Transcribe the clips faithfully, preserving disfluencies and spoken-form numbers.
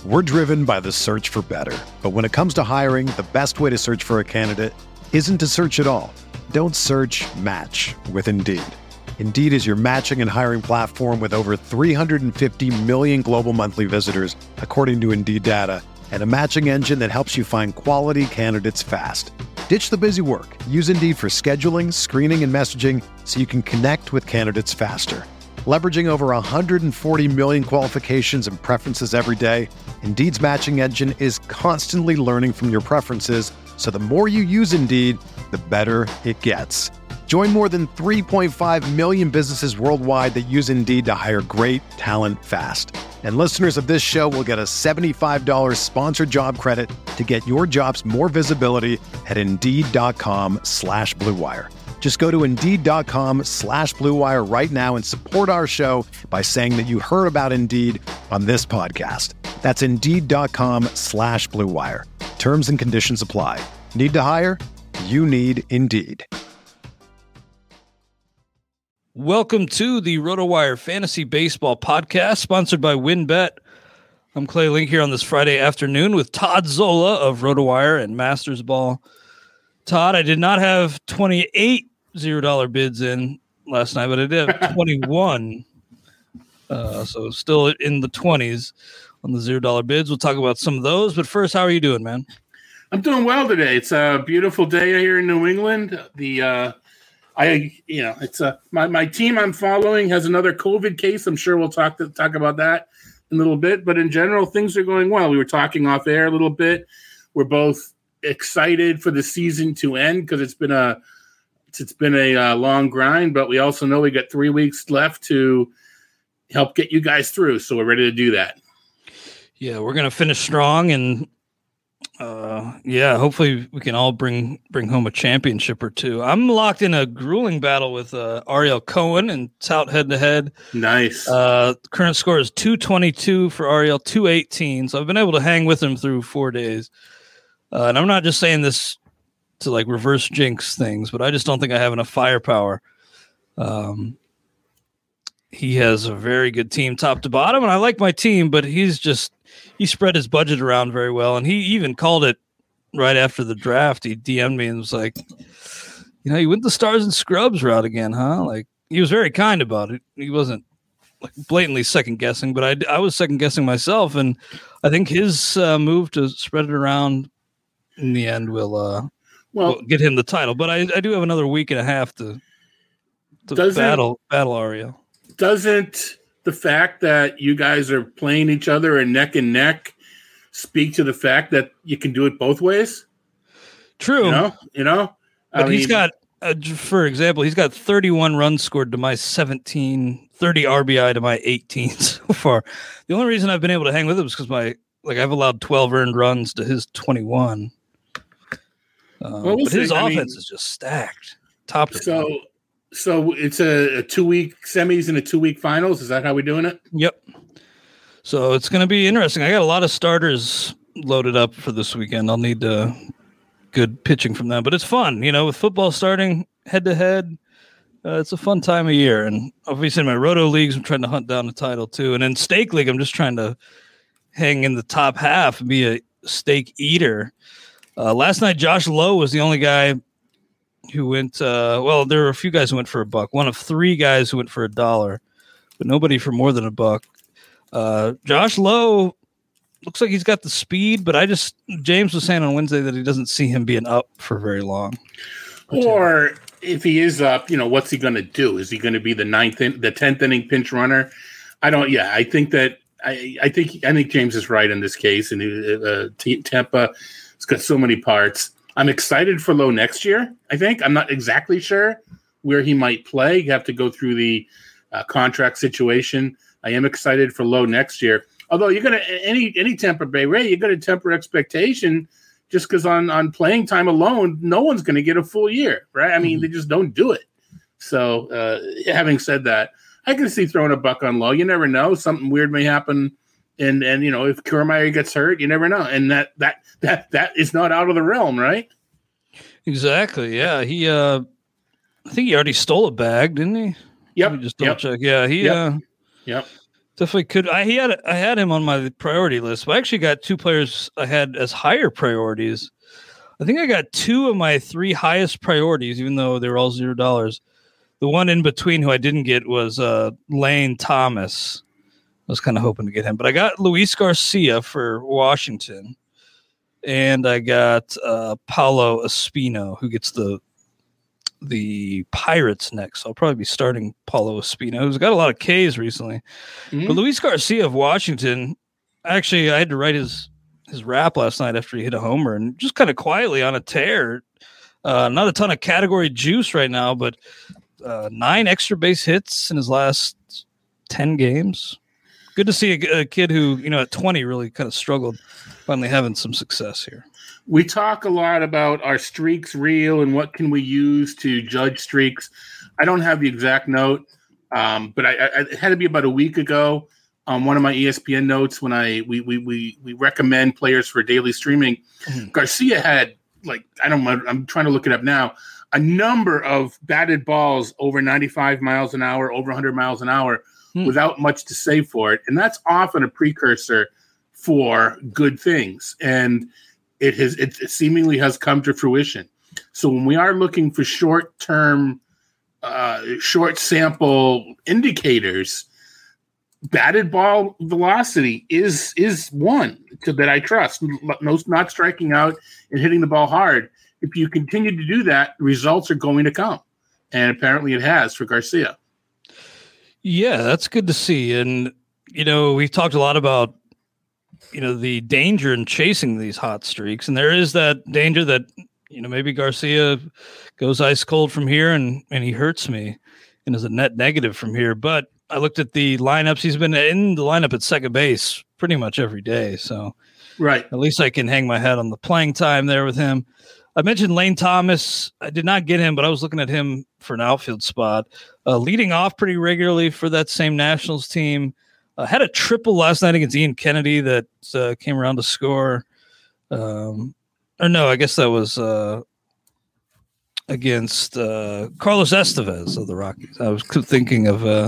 We're driven by the search for better. But when it comes to hiring, the best way to search for a candidate isn't to search at all. Don't search, match with Indeed. Indeed is your matching and hiring platform with over three hundred fifty million global monthly visitors, according to Indeed data, and a matching engine that helps you find quality candidates fast. Ditch the busy work. Use Indeed for scheduling, screening, and messaging so you can connect with candidates faster. Leveraging over one hundred forty million qualifications and preferences every day, Indeed's matching engine is constantly learning from your preferences, so the more you use Indeed, the better it gets. Join more than three point five million businesses worldwide that use Indeed to hire great talent fast. And listeners of this show will get a seventy-five dollars sponsored job credit to get your jobs more visibility at Indeed.com slash Blue Wire. Just go to Indeed.com slash Blue Wire right now and support our show by saying that you heard about Indeed on this podcast. That's Indeed.com slash Blue Wire. Terms and conditions apply. Need to hire? You need Indeed. Welcome to the RotoWire Fantasy Baseball Podcast, sponsored by WynnBET. I'm Clay Link here on this Friday afternoon with Todd Zola of RotoWire and Masters Ball. Todd, I did not have twenty-eight zero dollar bids in last night, but I did have twenty-one. Uh, so still in the twenties on the zero dollar bids. We'll talk about some of those. But first, how are you doing, man? I'm doing well today. It's a beautiful day here in New England. The uh, I you know it's a my, my team I'm following has another COVID case. I'm sure we'll talk to, talk about that in a little bit. But in general, things are going well. We were talking off air a little bit. We're both excited for the season to end because it's been a it's been a uh, long grind. But we also know we got three weeks left to help get you guys through. So we're ready to do that. Yeah, we're gonna finish strong and. Uh, yeah, hopefully we can all bring bring home a championship or two. I'm locked in a grueling battle with uh, Ariel Cohen and tout head to head. Nice. Uh, current score is two twenty-two for Ariel, two eighteen. So I've been able to hang with him through four days. Uh, and I'm not just saying this to like reverse jinx things, but I just don't think I have enough firepower. Um, he has a very good team top to bottom, and I like my team, but he's just. He spread his budget around very well, and he even called it right after the draft. He D M'd me and was like, you know, you went the Stars and Scrubs route again, huh? Like, he was very kind about it. He wasn't like blatantly second-guessing, but I, I was second-guessing myself, and I think his uh, move to spread it around in the end will, uh, well, will get him the title. But I, I do have another week and a half to, to battle, battle Ariel. Doesn't... the fact that you guys are playing each other and neck and neck speak to the fact that you can do it both ways? True. You know, you know? But I he's mean, got, uh, for example, he's got thirty-one runs scored to my seventeen, thirty R B I to my eighteen so far. The only reason I've been able to hang with him is because my, like, I've allowed twelve earned runs to his twenty-one. Um, well, we'll but see. his I offense mean, is just stacked. Top to so. bottom. So it's a, a two-week semis and a two-week finals. Is that how we're doing it? Yep. So it's going to be interesting. I got a lot of starters loaded up for this weekend. I'll need uh, good pitching from them. But it's fun, you know, with football starting head-to-head. Uh, it's a fun time of year. And obviously in my Roto leagues, I'm trying to hunt down the title too. And in Stake League, I'm just trying to hang in the top half and be a stake eater. Uh, last night, Josh Lowe was the only guy who went, uh, well, there were a few guys who went for a buck. One of three guys who went for a dollar, but nobody for more than a buck. Uh, Josh Lowe looks like he's got the speed, but I just, James was saying on Wednesday that he doesn't see him being up for very long. Or if he is up, you know, what's he going to do? Is he going to be the ninth, in, the tenth inning pinch runner? I don't, yeah, I think that, I, I think, I think James is right in this case. And uh, T- Tampa, it's got so many parts. I'm excited for Lowe next year, I think. I'm not exactly sure where he might play. You have to go through the uh, contract situation. I am excited for Lowe next year. Although you're going to, any any Tampa Bay Ray, you're going to temper expectation just because on, on playing time alone, no one's going to get a full year, right? I mean, mm-hmm. they just don't do it. So uh, having said that, I can see throwing a buck on Lowe. You never know. Something weird may happen. And, and you know, if Kiermaier gets hurt, you never know. And that that that that is not out of the realm, right? Exactly. Yeah. He, uh, I think he already stole a bag, didn't he? Yep. Let me just double yep. check. Yeah. He, yep. uh, yep. Definitely could. I he had I had him on my priority list, but I actually got two players I had as higher priorities. I think I got two of my three highest priorities, even though they were all zero dollars. The one in between who I didn't get was uh, Lane Thomas. I was kind of hoping to get him, but I got Luis Garcia for Washington, and I got uh, Paulo Espino, who gets the the Pirates next. So I'll probably be starting Paulo Espino, who's got a lot of Ks recently. Mm-hmm. But Luis Garcia of Washington, actually, I had to write his his rap last night after he hit a homer, and just kind of quietly on a tear. Uh, not a ton of category juice right now, but uh, nine extra base hits in his last ten games. Good to see a, a kid who, you know, at twenty really kind of struggled, finally having some success here. We talk a lot about our streaks real and what can we use to judge streaks. I don't have the exact note, um, but I, I, it had to be about a week ago. On um, one of my E S P N notes, when I we we we, we recommend players for daily streaming, mm-hmm. Garcia had like I don't know, I'm trying to look it up now, a number of batted balls over ninety-five miles an hour, over one hundred miles an hour, mm. without much to say for it, and that's often a precursor for good things, and it has it seemingly has come to fruition. So when we are looking for short term, uh, short sample indicators, batted ball velocity is is one to, that I trust. No, not striking out and hitting the ball hard. If you continue to do that, results are going to come, and apparently it has for Garcia. Yeah, that's good to see. And you know, we've talked a lot about you know the danger in chasing these hot streaks, and there is that danger that you know maybe Garcia goes ice cold from here and and he hurts me and is a net negative from here, but I looked at the lineups. He's been in the lineup at second base pretty much every day. So right. At least I can hang my head on the playing time there with him. I mentioned Lane Thomas. I did not get him, but I was looking at him for an outfield spot. Uh, leading off pretty regularly for that same Nationals team. Uh, had a triple last night against Ian Kennedy that uh, came around to score. Um, or no, I guess that was uh, against uh, Carlos Estevez of the Rockies. I was thinking of, uh,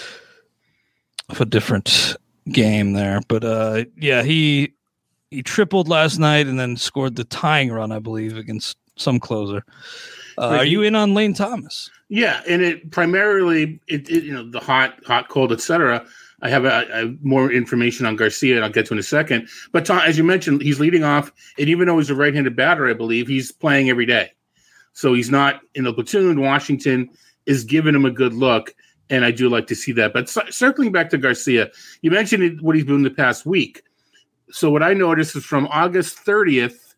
of a different game there. But, uh, yeah, he he tripled last night and then scored the tying run, I believe, against some closer. Uh, right. Are you in on Lane Thomas? Yeah, and it primarily, it, it you know, the hot, hot, cold, et cetera. I have a, a more information on Garcia, and I'll get to in a second. But Tom, as you mentioned, he's leading off, and even though he's a right-handed batter, I believe, he's playing every day. So he's not in the platoon. Washington is giving him a good look, and I do like to see that. But c- circling back to Garcia, you mentioned what he's doing the past week. So what I noticed is from August thirtieth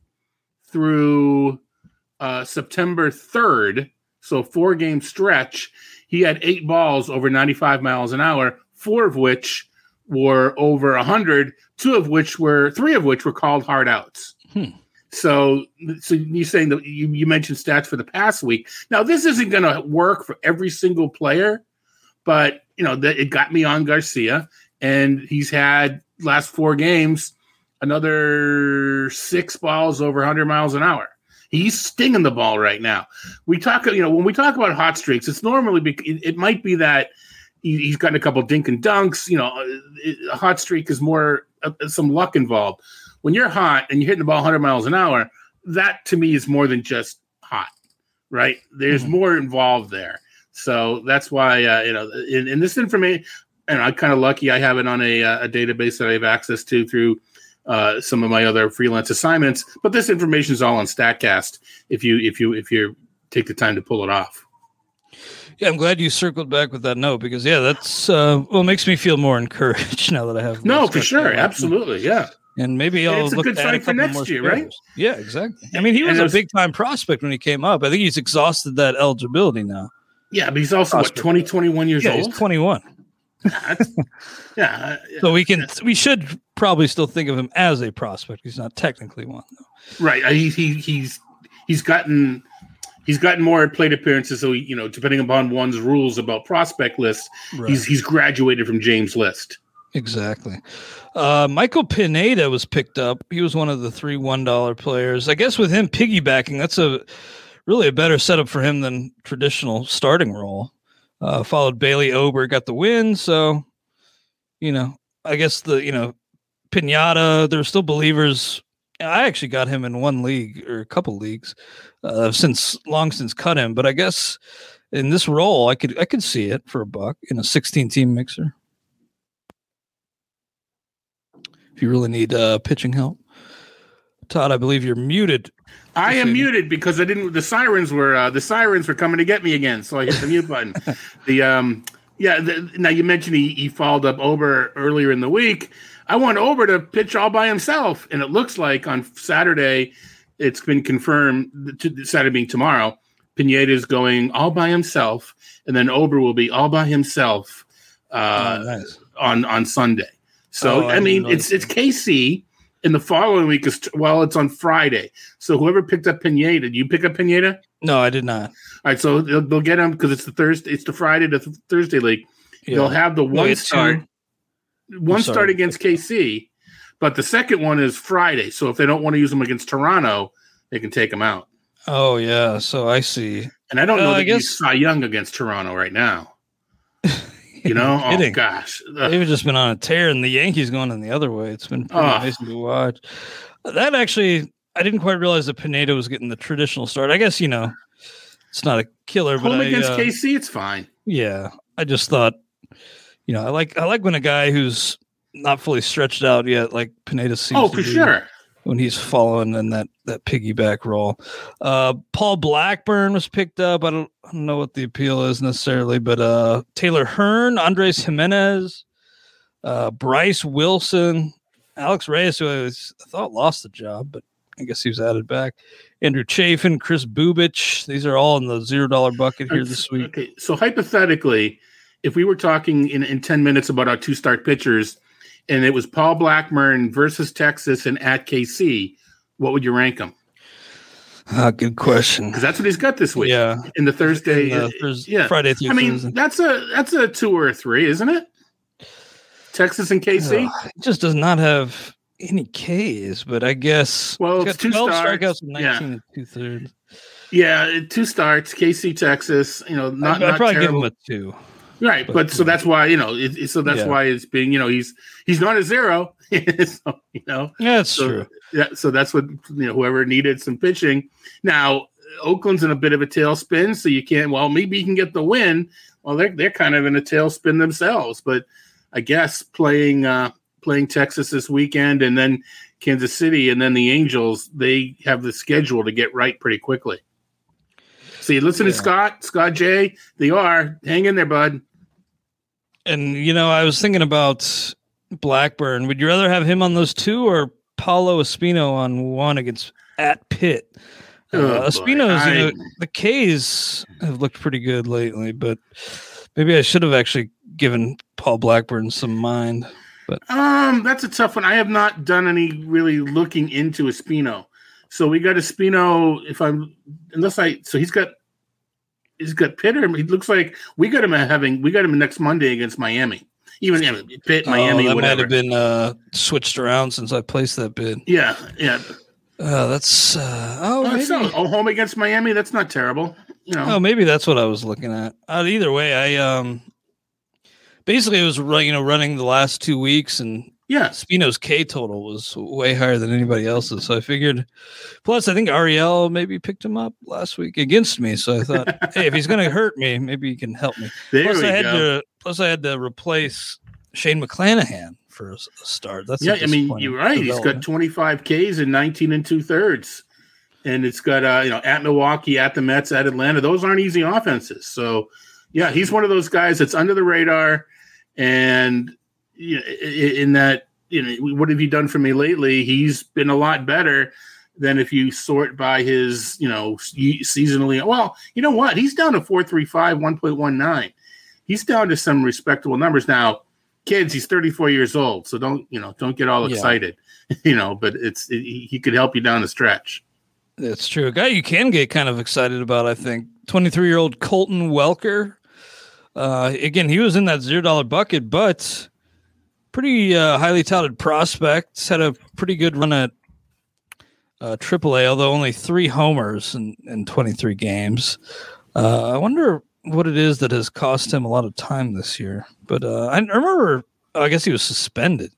through uh, September third, so four-game stretch, he had eight balls over ninety-five miles an hour, four of which were over one hundred, two of which were, three of which were called hard outs. Hmm. So, so you're saying that you, you mentioned stats for the past week. Now, this isn't going to work for every single player, but you know that it got me on Garcia, and he's had last four games another six balls over one hundred miles an hour. He's stinging the ball right now. We talk, you know, when we talk about hot streaks, it's normally be, it, it might be that he, he's gotten a couple of dink and dunks. You know, a hot streak is more uh, some luck involved. When you're hot and you're hitting the ball one hundred miles an hour, that to me is more than just hot, right? There's mm-hmm. more involved there. So that's why, uh, you know, in, in this information, and I'm kind of lucky I have it on a, a database that I have access to through uh, some of my other freelance assignments. But this information is all on StatCast if you if you if you take the time to pull it off. Yeah, I'm glad you circled back with that note because yeah, that's uh, well, it makes me feel more encouraged now that I have. No, for sure, absolutely, yeah. And maybe I'll it's a look good at sign a for next year, right? Yeah, exactly. I mean, he was, was a big time prospect when he came up. I think he's exhausted that eligibility now. Yeah, but he's also prospect. what twenty, twenty-one years yeah, old. He's twenty-one. yeah, yeah. So we can we should probably still think of him as a prospect. He's not technically one, though. Right. He, he he's he's gotten he's gotten more plate appearances. So you know, depending upon one's rules about prospect lists, right. he's he's graduated from James List. Exactly. Uh, Michael Pineda was picked up. He was one of the three one dollar players. I guess with him piggybacking, that's a really a better setup for him than traditional starting role. Uh, followed Bailey Ober, got the win. So you know, I guess the, you know, Pinata, there are still believers. I actually got him in one league or a couple leagues. Uh, since long since cut him, but I guess in this role, I could I could see it for a buck in a sixteen team mixer. If you really need uh, pitching help, Todd, I believe you're muted. I am muted because I didn't. The sirens were uh, the sirens were coming to get me again, so I hit the mute button. The um, yeah. The, now you mentioned he he fouled up Ober earlier in the week. I want Ober to pitch all by himself, and it looks like on Saturday. It's been confirmed, Saturday being tomorrow, Pineda is going all by himself, and then Ober will be all by himself uh, oh, nice. on, on Sunday. So, oh, I, I mean, it's it's K C, and the following week is, well, it's on Friday. So whoever picked up Pineda, did you pick up Pineda? No, I did not. All right, so they'll, they'll get him because it's the Thursday, it's the Friday to th- Thursday league. Yeah. They'll have the one Wait, start, two? one start against K C. But the second one is Friday, so if they don't want to use them against Toronto, they can take them out. Oh, yeah, so I see. And I don't know uh, that I guess... he's Cy Young against Toronto right now. You know? Oh, gosh. They've just been on a tear, and the Yankees going in the other way. It's been pretty oh. amazing to watch. That actually, I didn't quite realize that Pineda was getting the traditional start. I guess, you know, it's not a killer. Home but against I, uh, K C, it's fine. Yeah, I just thought, you know, I like I like when a guy who's not fully stretched out yet, like Pineda seems oh, to for be sure. when he's following in that, that piggyback role. Uh, Paul Blackburn was picked up. I don't, I don't know what the appeal is necessarily, but uh, Taylor Hearn, Andres Jimenez, uh, Bryce Wilson, Alex Reyes, who I, was, I thought lost the job, but I guess he was added back. Andrew Chafin, Chris Bubich. These are all in the zero dollar bucket here this week. Okay, so hypothetically, if we were talking in, in ten minutes about our two start pitchers, and it was Paul Blackburn versus Texas and at K C, what would you rank him? Uh, good question. Because that's what he's got this week. Yeah, in the Thursday, in the Thursday yeah, Friday through I mean, Thursday. that's a that's a two or a three, isn't it? Texas and K C. Uh, it just does not have any K's, but I guess well, it's two twelve starts. strikeouts and nineteen yeah. and two thirds. Yeah, two starts. K C, Texas. You know, not. I'd not probably terrible. give him a two. Right, but, but so that's why you know. It, it, so that's yeah. why it's being you know he's he's not a zero. so, you know, yeah, that's so, true. Yeah, so that's what you know. Whoever needed some pitching. Now Oakland's in a bit of a tailspin, so you can't. Well, maybe you can get the win. Well, they're they're kind of in a tailspin themselves, but I guess playing uh, playing Texas this weekend and then Kansas City and then the Angels, they have the schedule to get right pretty quickly. So you listen yeah. to Scott, Scott J. They are. Hang in there, bud. And, you know, I was thinking about Blackburn. Would you rather have him on those two or Paulo Espino on one against at Pitt? Uh, oh, Espino's, I... you know, the K's have looked pretty good lately, but maybe I should have actually given Paul Blackburn some mind. But um, that's a tough one. I have not done any really looking into Espino. So we got Espino. If I'm unless I so he's got he's got Pitt. Or he looks like we got him having we got him next Monday against Miami. Even you know, Pitt, Miami, oh, that whatever. might have been uh, switched around since I placed that bid. Yeah, yeah. Uh, that's uh, oh, oh, maybe. So, oh, home against Miami. That's not terrible. You know. Oh, maybe that's what I was looking at. Uh, either way, I um. Basically, it was you know running the last two weeks, and yeah, Spino's K total was way higher than anybody else's. So I figured. Plus, I think Ariel maybe picked him up last week against me. So I thought, hey, if he's going to hurt me, maybe he can help me. There plus, we I had go. to. Plus, I had to replace Shane McClanahan for a, a start. That's yeah. I mean, you're right. He's got twenty-five Ks and nineteen and two thirds, and it's got uh, you know at Milwaukee, at the Mets, at Atlanta. Those aren't easy offenses. So yeah, he's one of those guys that's under the radar. And you know, in that, you know, what have you done for me lately? He's been a lot better than if you sort by his, you know, seasonally. Well, you know what? He's down to four three five, one point one nine. He's down to some respectable numbers now. Kids, he's thirty-four years old, so don't you know? Don't get all excited, yeah. you know. But it's it, he could help you down the stretch. That's true. A guy you can get kind of excited about, I think. twenty-three-year-old Colton Welker. Uh, again, he was in that zero dollar bucket, but pretty uh, highly touted prospects. Had a pretty good run at uh, triple A, although only three homers in, in twenty-three games. Uh, I wonder what it is that has cost him a lot of time this year. But uh, I remember Oh, I guess he was suspended.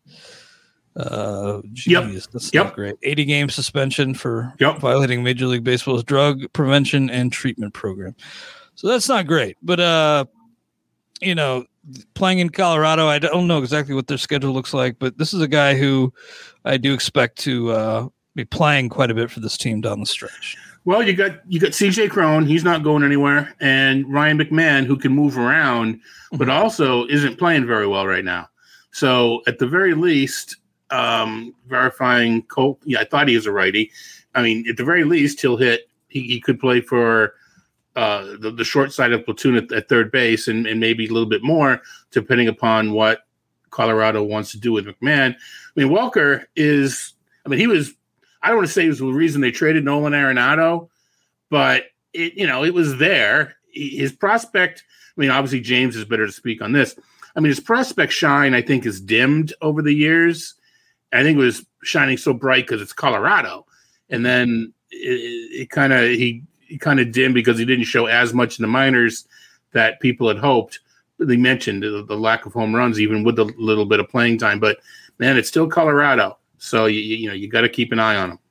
Uh, geez, yep. That's yep. not great. eighty game suspension for yep. violating Major League Baseball's drug prevention and treatment program. So that's not great. But, uh, you know, playing in Colorado, I don't know exactly what their schedule looks like, but this is a guy who I do expect to uh, be playing quite a bit for this team down the stretch. Well, you got you got C J Cron, he's not going anywhere, and Ryan McMahon, who can move around, but also isn't playing very well right now. So at the very least, um, verifying Colt, yeah, I thought he was a righty. I mean, at the very least, he'll hit. He, he could play for uh, the, the short side of platoon at, at third base, and, and maybe a little bit more, depending upon what Colorado wants to do with McMahon. I mean, Welker is. I mean, he was. I don't want to say it was the reason they traded Nolan Arenado, but it, you know, it was there. His prospect, I mean, obviously James is better to speak on this. I mean, his prospect shine, I think, is dimmed over the years. I think it was shining so bright because it's Colorado. And then it, it kind of, he, he kind of dimmed because he didn't show as much in the minors that people had hoped. They mentioned the, the lack of home runs, even with a little bit of playing time, but man, it's still Colorado. So, you, you know, you got to keep an eye on him.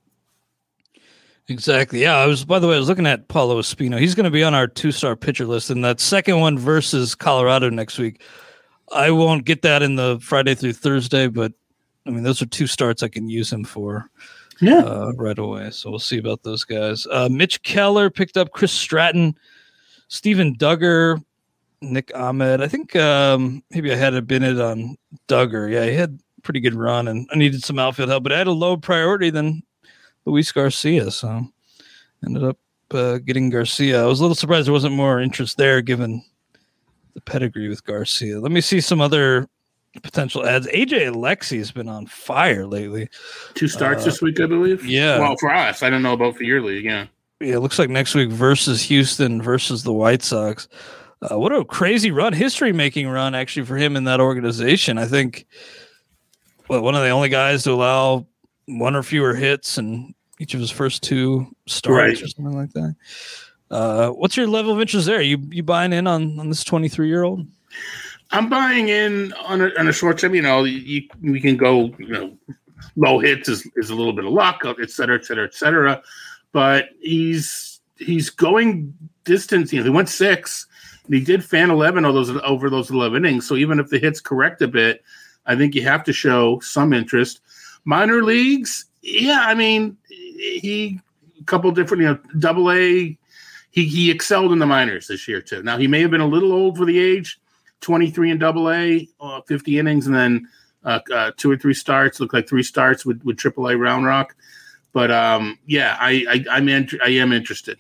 Exactly. Yeah. I was, by the way, I was looking at Paulo Espino. He's going to be on our two-star pitcher list, and that second one versus Colorado next week. I won't get that in the Friday through Thursday, but I mean, those are two starts I can use him for yeah. uh, right away. So we'll see about those guys. Uh, Mitch Keller picked up Chris Stratton, Steven Duggar, Nick Ahmed. I think um, maybe I had a been on Duggar. Yeah, he had pretty good run, and I needed some outfield help, but I had a low priority than Luis Garcia, so ended up uh, getting Garcia. I was a little surprised there wasn't more interest there given the pedigree with Garcia. Let me see some other potential ads. A J Alexy has been on fire lately. Two starts uh, this week, I believe. Yeah. Well, for us, I don't know about for your league. Yeah. Yeah, it looks like next week versus Houston versus the White Sox. Uh, what a crazy run, history-making run actually for him in that organization. I think well, one of the only guys to allow one or fewer hits in each of his first two starts right. or something like that. Uh, what's your level of interest there? You you buying in on, on this twenty-three-year-old? I'm buying in on a, on a short term. You know, you, we can go, you know, low hits is, is a little bit of luck, et cetera, et cetera, et cetera. But he's he's going distance. You know, he went six, and he did fan eleven of those over those eleven innings. So even if the hits correct a bit, I think you have to show some interest. Minor leagues, yeah, I mean, he a couple different, you know, double A. He he excelled in the minors this year too. Now he may have been a little old for the age, twenty-three in double A, uh, fifty innings, and then uh, uh, two or three starts. Look like three starts with with triple A Round Rock. But um, yeah, I, I I'm in, I am interested.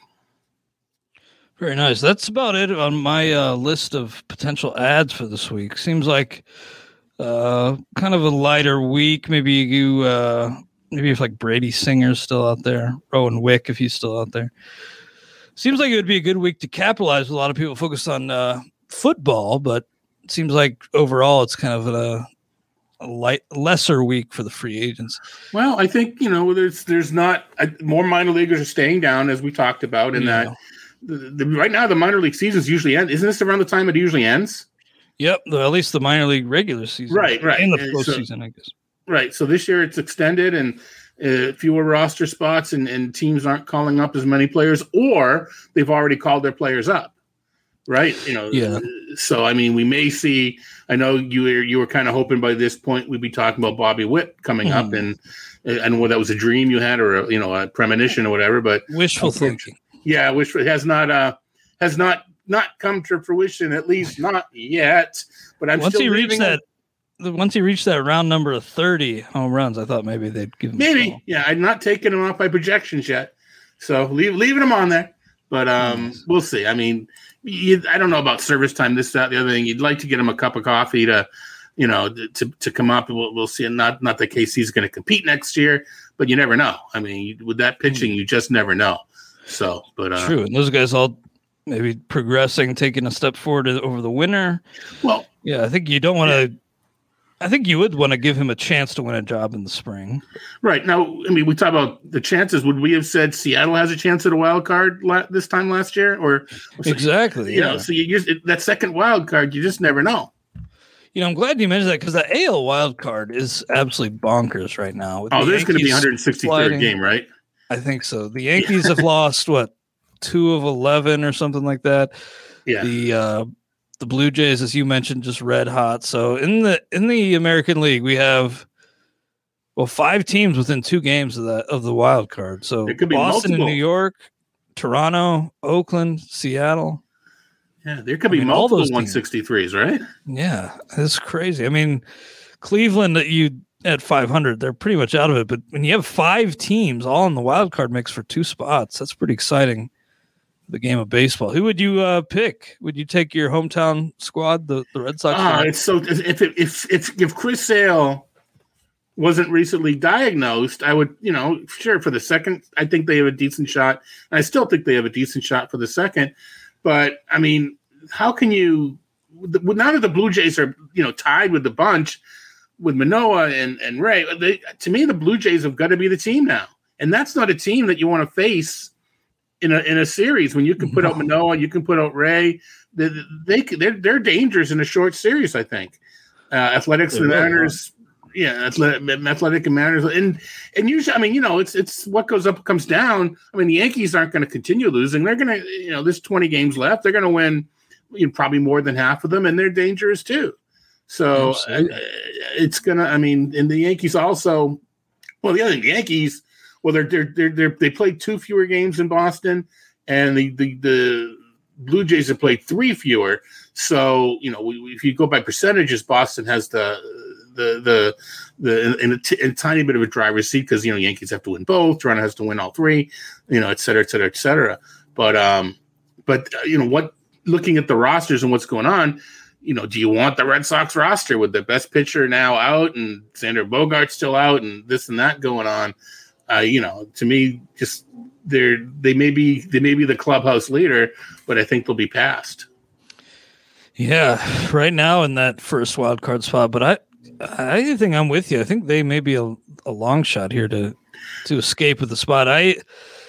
Very nice. That's about it on my uh, list of potential ads for this week. Seems like. Uh, kind of a lighter week. Maybe you, uh, maybe if like Brady Singer's still out there, Rowan Wick if he's still out there. Seems like it would be a good week to capitalize. A lot of people focus on uh, football, but it seems like overall it's kind of a, a light, lesser week for the free agents. Well, I think you know there's there's not uh, more minor leaguers are staying down as we talked about, in yeah. that the, the, right now the minor league seasons usually end. Isn't this around the time it usually ends? Yep, the, at least the minor league regular season. Right, right. And the postseason, so, I guess. Right. So this year it's extended and uh, fewer roster spots, and, and teams aren't calling up as many players, or they've already called their players up. Right. You know. Yeah. So I mean, we may see. I know you were you were kind of hoping by this point we'd be talking about Bobby Witt coming mm-hmm. up, and and whether that was a dream you had or a, you know a premonition or whatever. But wishful thinking. Yeah, wishful has not uh has not. Not come to fruition, at least not yet. But I'm once still he reached that. On. Once he reached that round number of thirty home runs, I thought maybe they'd give him. Maybe, yeah. I'm not taking him off by projections yet, so leave, leaving him on there. But um, nice. We'll see. I mean, you, I don't know about service time. This, that, the other thing. You'd like to get him a cup of coffee to, you know, to to come up. We'll, we'll see. Not not the case he's going to compete next year, but you never know. I mean, with that pitching, you just never know. So, but uh, true. And those guys all. Maybe progressing, taking a step forward over the winter. Well, yeah, I think you don't want to. I think you would want to give him a chance to win a job in the spring. Right now, I mean, we talk about the chances. Would we have said Seattle has a chance at a wild card la- this time last year, or, or exactly? You yeah. know, so you just that second wild card, you just never know. You know, I'm glad you mentioned that because the A L wild card is absolutely bonkers right now. Oh, the there's going to be one hundred sixty-third sliding, game, right? I think so. The Yankees have lost what two of eleven or something like that. Yeah. The uh, the Blue Jays, as you mentioned, just red hot. So in the in the American League, we have well five teams within two games of the of the wild card. So it could be Boston multiple. and New York, Toronto, Oakland, Seattle. Yeah, there could be I mean, multiple all those one sixty-threes, right? Yeah, it's crazy. I mean, Cleveland that you at five hundred, they're pretty much out of it. But when you have five teams all in the wild card mix for two spots, that's pretty exciting. The game of baseball. Who would you uh, pick? Would you take your hometown squad, the, the Red Sox? Ah, it's so if it, if if if Chris Sale wasn't recently diagnosed, I would, you know, sure for the second, I think they have a decent shot. And I still think they have a decent shot for the second. But I mean, how can you? Now that the Blue Jays are, you know, tied with the bunch with Manoah and and Ray, they, to me, the Blue Jays have got to be the team now, and that's not a team that you want to face in a in a series when you can put no. out Manoah, you can put out Ray. They, they they're they're dangerous in a short series. I think uh, Athletics and Mariners. Yeah, athletic, athletic and Mariners, and and usually, I mean, you know, it's it's what goes up comes down. I mean, the Yankees aren't going to continue losing. They're going to, you know, there's twenty games left. They're going to win, you know, probably more than half of them, and they're dangerous too. So uh, it's gonna. I mean, and the Yankees also. Well, the other thing, the Yankees. Well, they're they're they're, they're they played two fewer games in Boston, and the the the Blue Jays have played three fewer. So you know, we, if you go by percentages, Boston has the the the the in a, t- in a tiny bit of a driver's seat because you know Yankees have to win both, Toronto has to win all three, you know, et cetera, et cetera, et cetera. But um, but uh, you know what? Looking at the rosters and what's going on, you know, do you want the Red Sox roster with the best pitcher now out and Xander Bogaerts still out and this and that going on? Uh, you know, to me, just they're they may be they may be the clubhouse leader, but I think they'll be passed. Yeah, right now in that first wild card spot, but I. I think I'm with you. I think they may be a, a long shot here to to escape with the spot. I,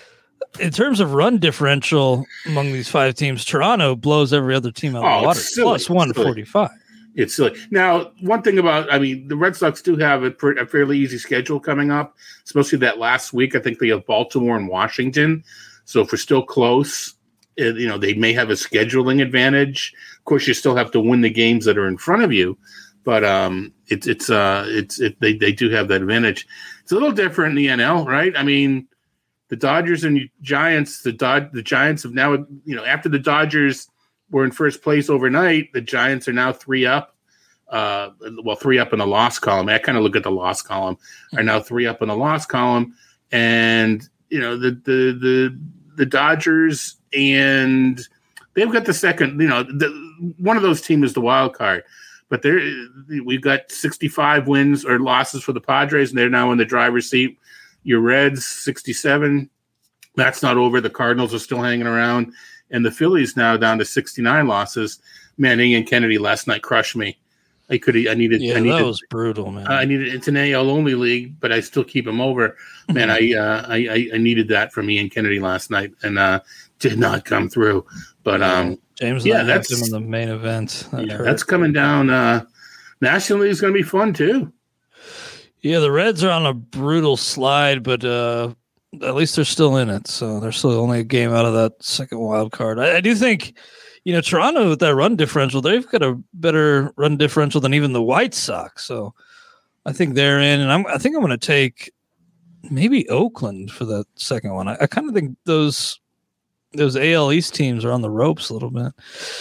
in terms of run differential among these five teams, Toronto blows every other team out of oh, the water. Silly. Plus one forty-five. It's silly. Now, one thing about, I mean, the Red Sox do have a, a fairly easy schedule coming up, especially that last week. I think they have Baltimore and Washington. So if we're still close, it, you know, they may have a scheduling advantage. Of course, you still have to win the games that are in front of you. But um, it's it's uh it's it, they they do have that advantage. It's a little different in the N L, right? I mean, the Dodgers and Giants, the Dod the Giants have now, you know, after the Dodgers were in first place overnight, the Giants are now three up. Uh, well, three up in the loss column. I kind of look at the loss column. Are now three up in the loss column, and you know the the the the Dodgers and they've got the second. You know, the, one of those teams is the wild card. But there, we've got sixty-five wins or losses for the Padres, and they're now in the driver's seat. Your Reds, sixty-seven. That's not over. The Cardinals are still hanging around. And the Phillies now down to sixty-nine losses. Man, Ian Kennedy last night crushed me. I could. I needed. Yeah, I needed, that was brutal, man. I needed. It's an A L only league, but I still keep him over. Man, I, uh, I I needed that from Ian Kennedy last night, and uh, did not come through. But um. James, yeah, and that's him in the main event. That yeah, that's coming down. Uh, National League is going to be fun too. Yeah, the Reds are on a brutal slide, but uh, at least they're still in it. So they're still only a game out of that second wild card. I, I do think, you know, Toronto with that run differential, they've got a better run differential than even the White Sox. So I think they're in, and I'm, I think I'm going to take maybe Oakland for that second one. I, I kind of think those. Those A L East teams are on the ropes a little bit.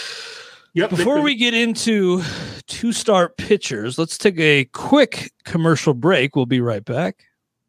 Yep. Before we get into two-star pitchers, let's take a quick commercial break. We'll be right back.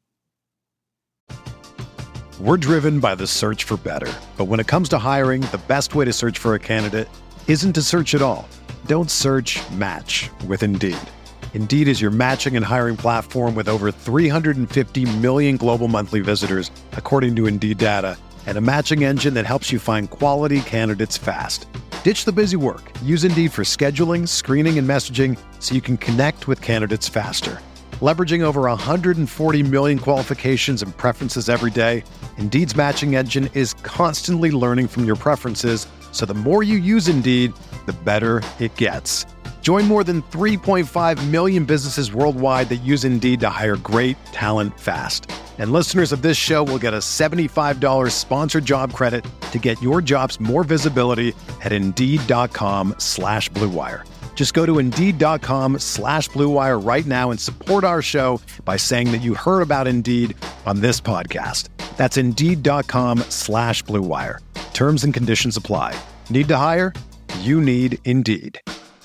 We're driven by the search for better. But when it comes to hiring, the best way to search for a candidate isn't to search at all. Don't search, match with Indeed. Indeed is your matching and hiring platform with over three hundred fifty million global monthly visitors, according to Indeed data, and a matching engine that helps you find quality candidates fast. Ditch the busy work. Use Indeed for scheduling, screening, and messaging so you can connect with candidates faster. Leveraging over one hundred forty million qualifications and preferences every day, Indeed's matching engine is constantly learning from your preferences, so the more you use Indeed, the better it gets. Join more than three point five million businesses worldwide that use Indeed to hire great talent fast. And listeners of this show will get a seventy-five dollars sponsored job credit to get your jobs more visibility at Indeed.com slash Blue Wire. Just go to Indeed.com slash Blue Wire right now and support our show by saying that you heard about Indeed on this podcast. That's Indeed.com slash Blue Wire. Terms and conditions apply. Need to hire? You need Indeed.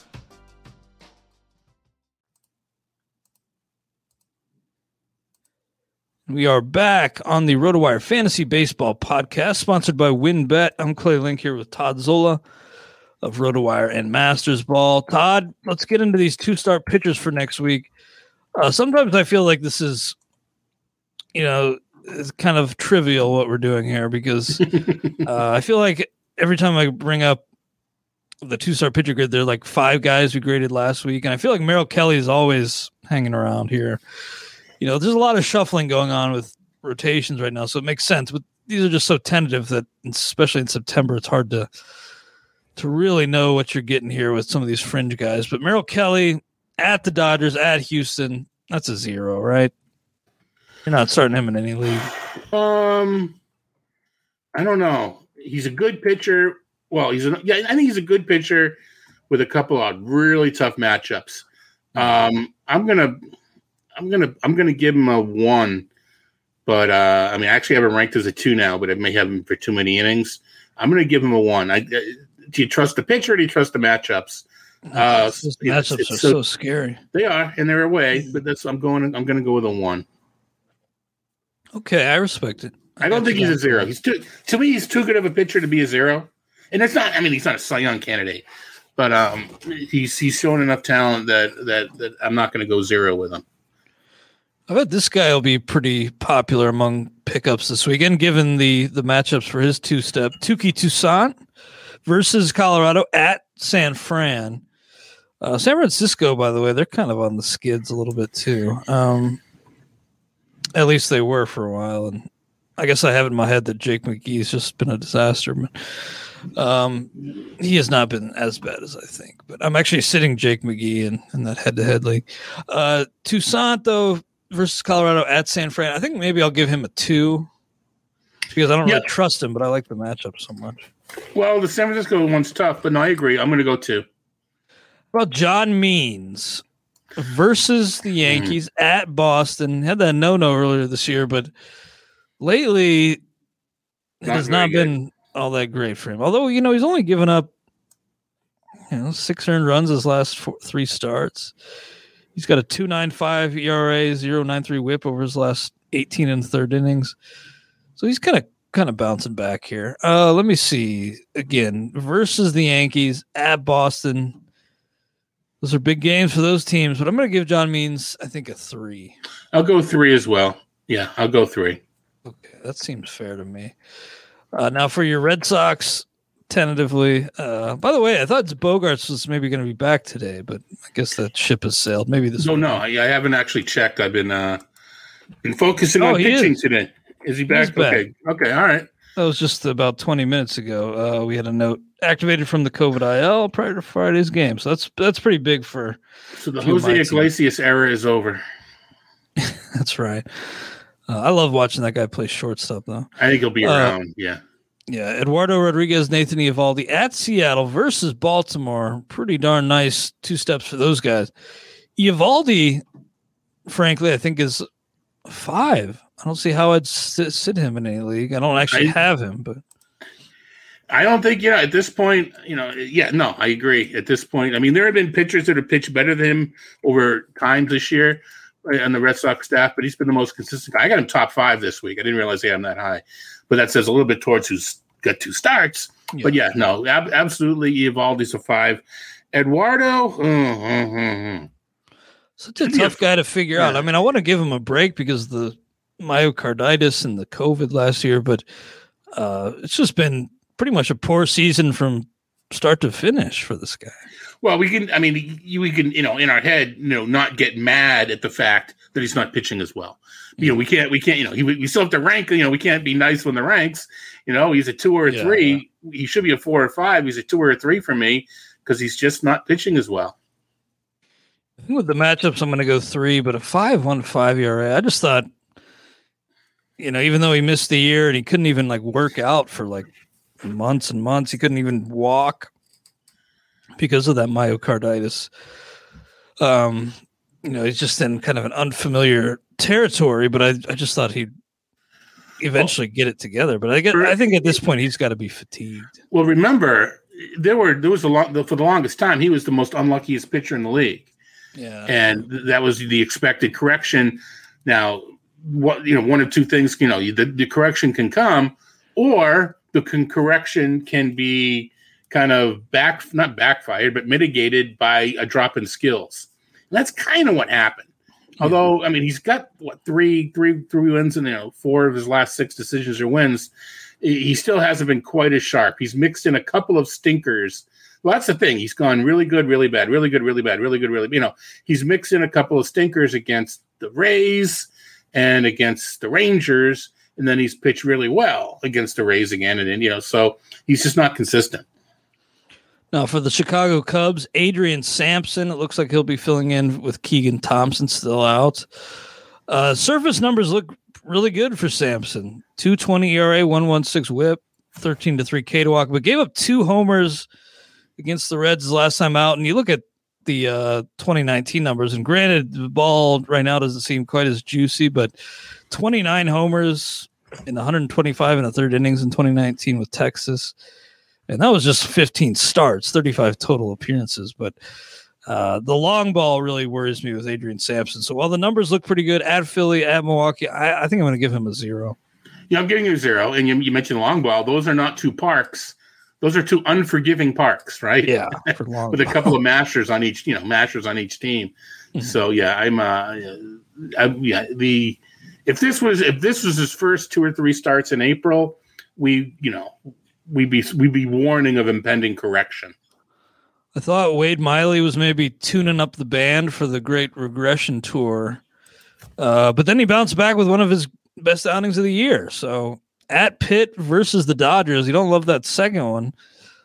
We are back on the RotoWire Fantasy Baseball Podcast, sponsored by WynnBET. I'm Clay Link here with Todd Zola of RotoWire and Masters Ball. Todd, let's get into these two-start pitchers for next week. Uh, sometimes I feel like this is, you know, it's kind of trivial what we're doing here because uh, I feel like every time I bring up the two-start pitcher grid, there are like five guys we graded last week, and I feel like Merrill Kelly is always hanging around here. You know, there's a lot of shuffling going on with rotations right now, so it makes sense. But these are just so tentative that, especially in September, it's hard to to really know what you're getting here with some of these fringe guys. But Merrill Kelly at the Dodgers, at Houston, that's a zero, right? You're not starting him in any league. Um, I don't know. He's a good pitcher. Well, he's a, yeah, I think he's a good pitcher with a couple of really tough matchups. Um, I'm gonna. I'm gonna I'm gonna give him a one, but uh, I mean, I actually have him ranked as a two now, but I may have him for too many innings. I'm gonna give him a one. I, uh, do you trust the pitcher? Or do you trust the matchups? Uh, Those matchups it's, it's are so, so scary. They are, and they're away. But that's I'm going. I'm gonna go with a one. Okay, I respect it. I, I don't think he's a zero. He's too to me. He's too good of a pitcher to be a zero, and it's not. I mean, he's not a Cy Young candidate, but um, he's he's shown enough talent that that that I'm not going to go zero with him. I bet this guy will be pretty popular among pickups this weekend, given the the matchups for his two-step. Touki Toussaint versus Colorado at San Fran. Uh, San Francisco, by the way, they're kind of on the skids a little bit too. Um, at least they were for a while, and I guess I have in my head that Jake McGee's just been a disaster. But um, he has not been as bad as I think. But I'm actually sitting Jake McGee in, in that head-to-head league. Uh, Toussaint, though, versus Colorado at San Fran. I think maybe I'll give him a two because I don't yeah. really trust him, but I like the matchup so much. Well, the San Francisco one's tough, but no, I agree. I'm going to go two. Well, John Means versus the Yankees mm. at Boston. Had that no-no earlier this year, but lately it not has not good. been all that great for him. Although, you know, he's only given up you know, six earned runs his last four, three starts. He's got a two point nine five E R A, zero point nine three whip over his last eighteen and third innings. So he's kind of kind of bouncing back here. Uh, let me see. Again, versus the Yankees at Boston. Those are big games for those teams, but I'm going to give John Means, I think, a three. I'll go three as well. Yeah, I'll go three. Okay, that seems fair to me. Uh, now for your Red Sox, tentatively. Uh, by the way, I thought Bogarts was maybe going to be back today, but I guess that ship has sailed. Maybe this. No, no, I, I haven't actually checked. I've been uh, been focusing oh, on pitching is. today. Is he back? He's okay, back. okay, all right. That was just about twenty minutes ago. Uh, we had a note activated from the COVID I L prior to Friday's game, so that's that's pretty big for. So the Jose Iglesias era is over. That's right. Uh, I love watching that guy play shortstop, though. I think he'll be around. Uh, yeah. Yeah, Eduardo Rodriguez, Nathan Eovaldi at Seattle versus Baltimore. Pretty darn nice two steps for those guys. Eovaldi, frankly, I think is five. I don't see how I'd sit, sit him in any league. I don't actually I, have him, but I don't think, you know, at this point, you know, yeah, no, I agree. At this point, I mean, there have been pitchers that have pitched better than him over time this year on the Red Sox staff, but he's been the most consistent guy. I got him top five this week. I didn't realize he had him that high, but that says a little bit towards who's got two starts. Yeah. But yeah, no, ab- absolutely. Eovaldi's a five. Eduardo, mm, mm, mm. such a tough guy to figure yeah. out. I mean, I want to give him a break because the myocarditis and the COVID last year, but uh, it's just been pretty much a poor season from start to finish for this guy. Well, we can, I mean, we can, you know, in our head, you know, not get mad at the fact that he's not pitching as well. You know, we can't, we can't, you know, he, we still have to rank, you know, we can't be nice when the ranks, you know, he's a two or a yeah. three. He should be a four or five. He's a two or a three for me because he's just not pitching as well. think with the matchups, I'm going to go three, but a five one five E R A. I just thought, you know, even though he missed the year and he couldn't even like work out for like months and months, he couldn't even walk because of that myocarditis. Um, you know, he's just in kind of an unfamiliar territory, but I, I just thought he'd eventually get it together. But I get, I think at this point he's got to be fatigued. Well, remember, there were there was a lot for the longest time he was the most unluckiest pitcher in the league. Yeah, and that was the expected correction. Now, what you know, one of two things, you know, the, the correction can come, or the con- correction can be kind of back, not backfired, but mitigated by a drop in skills. And that's kind of what happened. Although, I mean, he's got what three, three, three wins, and you know, four of his last six decisions or wins. He still hasn't been quite as sharp. He's mixed in a couple of stinkers. Well, that's the thing. He's gone really good, really bad, really good, really bad, really good, really. You know, he's mixed in a couple of stinkers against the Rays and against the Rangers, and then he's pitched really well against the Rays again, and then you know, so he's just not consistent. Now, for the Chicago Cubs, Adrian Sampson, it looks like he'll be filling in with Keegan Thompson still out. Uh, surface numbers look really good for Sampson. two twenty E R A, one sixteen whip, thirteen to three K to walk, but gave up two homers against the Reds last time out. And you look at the uh, twenty nineteen numbers, and granted, the ball right now doesn't seem quite as juicy, but twenty-nine homers in one twenty-five in the third innings in twenty nineteen with Texas. And that was just fifteen starts, thirty-five total appearances. But uh, the long ball really worries me with Adrian Sampson. So while the numbers look pretty good at Philly, at Milwaukee, I, I think I'm going to give him a zero. Yeah, I'm giving you a zero. And you, you mentioned long ball. Those are not two parks. Those are two unforgiving parks, right? Yeah, for long with a couple of mashers on each, you know, mashers on each team. Mm-hmm. So yeah, I'm. Uh, I, yeah, the if this was if this was his first two or three starts in April, we you know. We'd be we'd be warning of impending correction. I thought Wade Miley was maybe tuning up the band for the Great Regression Tour, uh, but then he bounced back with one of his best outings of the year. So at Pitt versus the Dodgers, you don't love that second one,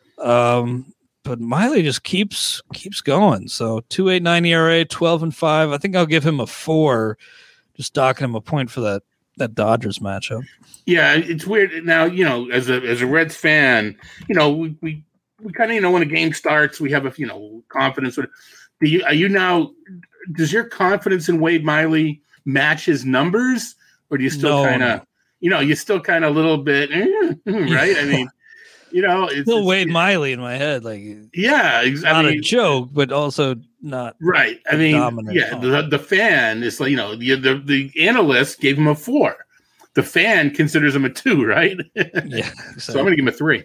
um, but Miley just keeps keeps going. So two eight nine E R A, twelve and five. I think I'll give him a four, just docking him a point for that that Dodgers matchup. Yeah, it's weird now. You know, as a as a Reds fan, you know we we, we kind of you know when a game starts, we have a you know confidence. Do you are you now? Does your confidence in Wade Miley match his numbers, or do you still no. kind of you know you still kind of a little bit eh, right? I mean, you know, it's still it's, Wade it's, Miley in my head, like yeah, exactly. Not I mean, a joke, but also not right. I mean, dominant. yeah, the, the fan is like you know the, the the analyst gave him a four. The fan considers him a two, right? Yeah. Exactly. So I'm going to give him a three.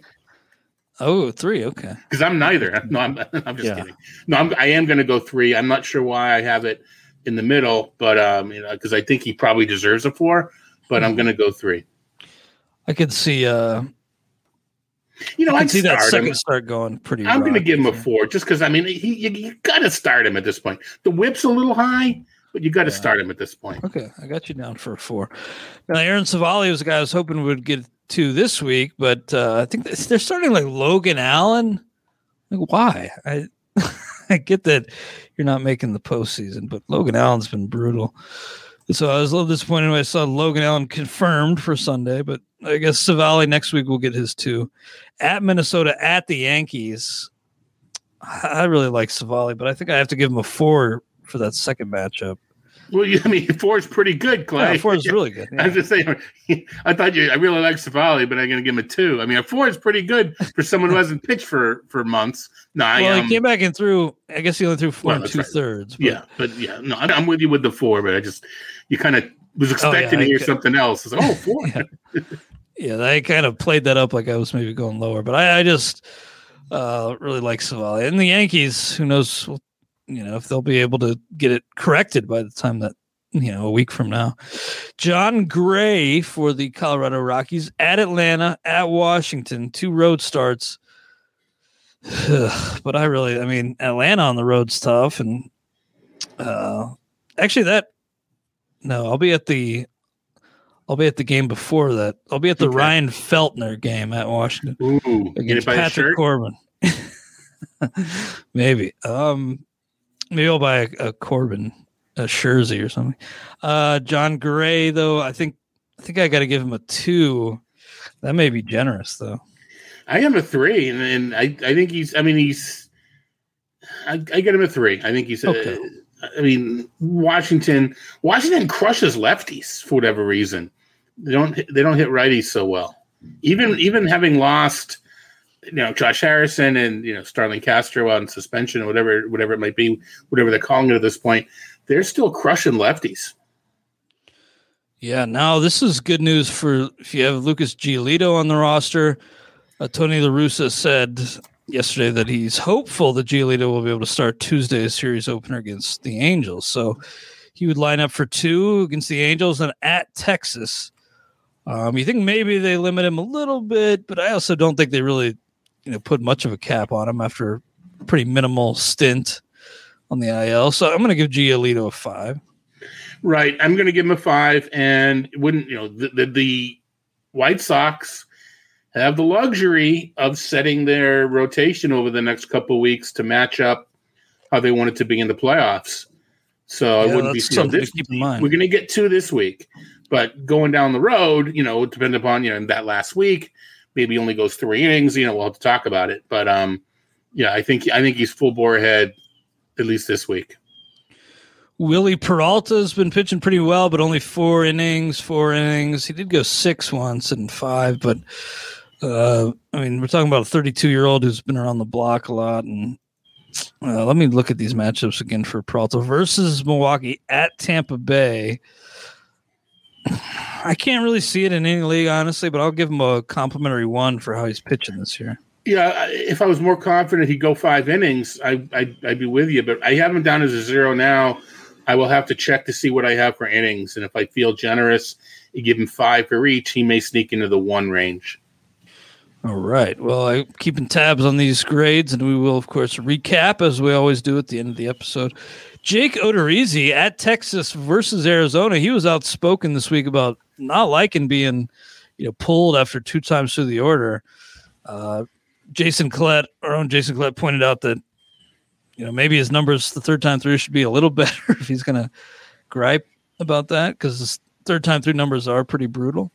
Oh, three. Okay. Because I'm neither. No, I'm, I'm just yeah. kidding. No, I'm, I am going to go three. I'm not sure why I have it in the middle, but um, you know, because I think he probably deserves a four. But mm-hmm. I'm going to go three. I could see. Uh, you know, I I can see that second him. start going pretty. I'm going to give him a here. four, just because I mean, he you, you got to start him at this point. The whip's a little high. But you got to yeah. start him at this point. Okay, I got you down for a four. Now, Aaron Savali was a guy I was hoping would get to this week, but uh, I think they're starting like Logan Allen. Like, why? I I get that you're not making the postseason, but Logan Allen's been brutal. So I was a little disappointed when I saw Logan Allen confirmed for Sunday, but I guess Savali next week will get his two. At Minnesota, at the Yankees, I really like Savali, but I think I have to give him a four for that second matchup. Well, I mean, four is pretty good, Clay. Yeah, four is really good. Yeah. I'm just saying. I thought you. I really like Savali, but I'm going to give him a two. I mean, a four is pretty good for someone who hasn't pitched for, for months. No, well, I, um, he came back and threw. I guess he only threw four well, and two right. thirds. But. Yeah, but yeah, no, I'm with you with the four, but I just you kind of was expecting oh, yeah, to hear could, something else. It's like, oh, four. yeah. yeah, I kind of played that up like I was maybe going lower, but I, I just uh, really like Savali and the Yankees. Who knows? You know, if they'll be able to get it corrected by the time that, you know, a week from now. John Gray for the Colorado Rockies at Atlanta, at Washington, two road starts. But I really, I mean, Atlanta on the road's tough. And uh, actually that, no, I'll be at the, I'll be at the game before that. I'll be at the okay. Ryan Feltner game at Washington. Ooh, against Patrick Corbin. Maybe. Um, Maybe I'll buy a, a Corbin, a Scherzer or something. Uh, John Gray, though, I think I think I got to give him a two. That may be generous, though. I am a three, and, and I, I think he's. I mean, he's. I, I get him a three. I think he's. Okay. Uh, I mean, Washington. Washington crushes lefties for whatever reason. They don't. They don't hit righties so well. Even even having lost, you know, Josh Harrison and you know Starling Castro on suspension or whatever whatever it might be, whatever they're calling it at this point, they're still crushing lefties. Yeah, now this is good news for if you have Lucas Giolito on the roster. Uh, Tony La Russa said yesterday that he's hopeful that Giolito will be able to start Tuesday's series opener against the Angels. So he would line up for two against the Angels and at Texas. Um, you think maybe they limit him a little bit, but I also don't think they really, you know, put much of a cap on him after a pretty minimal stint on the I L. So I'm going to give Giolito a five. Right. I'm going to give him a five. And wouldn't, you know, the, the, the White Sox have the luxury of setting their rotation over the next couple of weeks to match up how they want it to be in the playoffs. So yeah, I wouldn't be something you know, this, to keep in mind. We're going to get two this week, but going down the road, you know, depending upon, you know, in that last week, maybe only goes three innings, you know, we'll have to talk about it. But um, yeah, I think, I think he's full bore ahead at least this week. Willie Peralta has been pitching pretty well, but only four innings, four innings. He did go six once and five, but uh, I mean, we're talking about a thirty-two-year-old who's been around the block a lot. And uh, let me look at these matchups again for Peralta versus Milwaukee at Tampa Bay. I can't really see it in any league, honestly, but I'll give him a complimentary one for how he's pitching this year. Yeah, if I was more confident he'd go five innings, I, I'd, I'd be with you. But I have him down as a zero now. I will have to check to see what I have for innings. And if I feel generous, you give him five for each, he may sneak into the one range. All right. Well, I'm keeping tabs on these grades, and we will, of course, recap as we always do at the end of the episode. Jake Odorizzi at Texas versus Arizona. He was outspoken this week about not liking being, you know, pulled after two times through the order. Uh, Jason Collette, our own Jason Collette, pointed out that, you know, maybe his numbers the third time through should be a little better if he's going to gripe about that, because his third time through numbers are pretty brutal.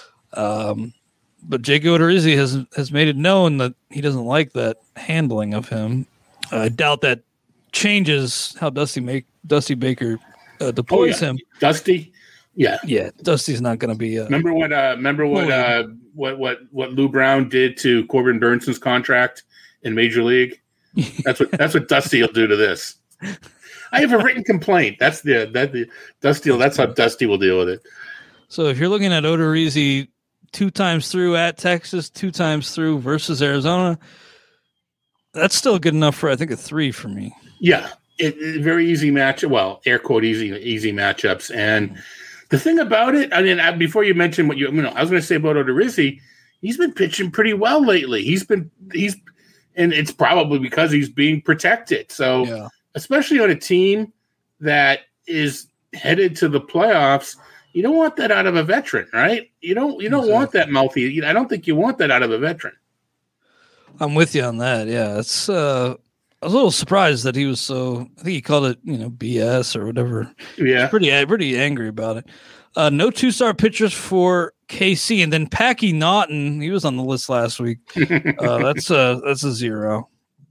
Um, but Jake Odorizzi has has made it known that he doesn't like that handling of him. I doubt that changes how Dusty make Dusty Baker uh, deploys oh, yeah. him. Dusty, yeah, yeah. Dusty's not going to be. Uh, remember what? Uh, remember what? Uh, what? What? What Lou Brown did to Corbin Burnsen's contract in Major League? That's what that's what Dusty will do to this. I have a written complaint. That's the that the Dusty. That's how Dusty will deal with it. So if you're looking at Odorizzi two times through at Texas, two times through versus Arizona, that's still good enough for I think a three for me. Yeah, it, it, very easy match. Well, air quote easy easy matchups. And the thing about it, I mean, before you mentioned what you, you know, I was going to say about Odorizzi, he's been pitching pretty well lately. He's been he's. And it's probably because he's being protected. So, yeah. Especially on a team that is headed to the playoffs, you don't want that out of a veteran, right? You don't. You don't exactly. want that mouthy. I don't think you want that out of a veteran. I'm with you on that. Yeah, it's. Uh, I was a little surprised that he was so. I think he called it, you know, B S or whatever. Yeah, pretty, pretty angry about it. Uh, no two-star pitchers for K C, and then Packy Naughton. He was on the list last week. Uh, that's a that's a zero.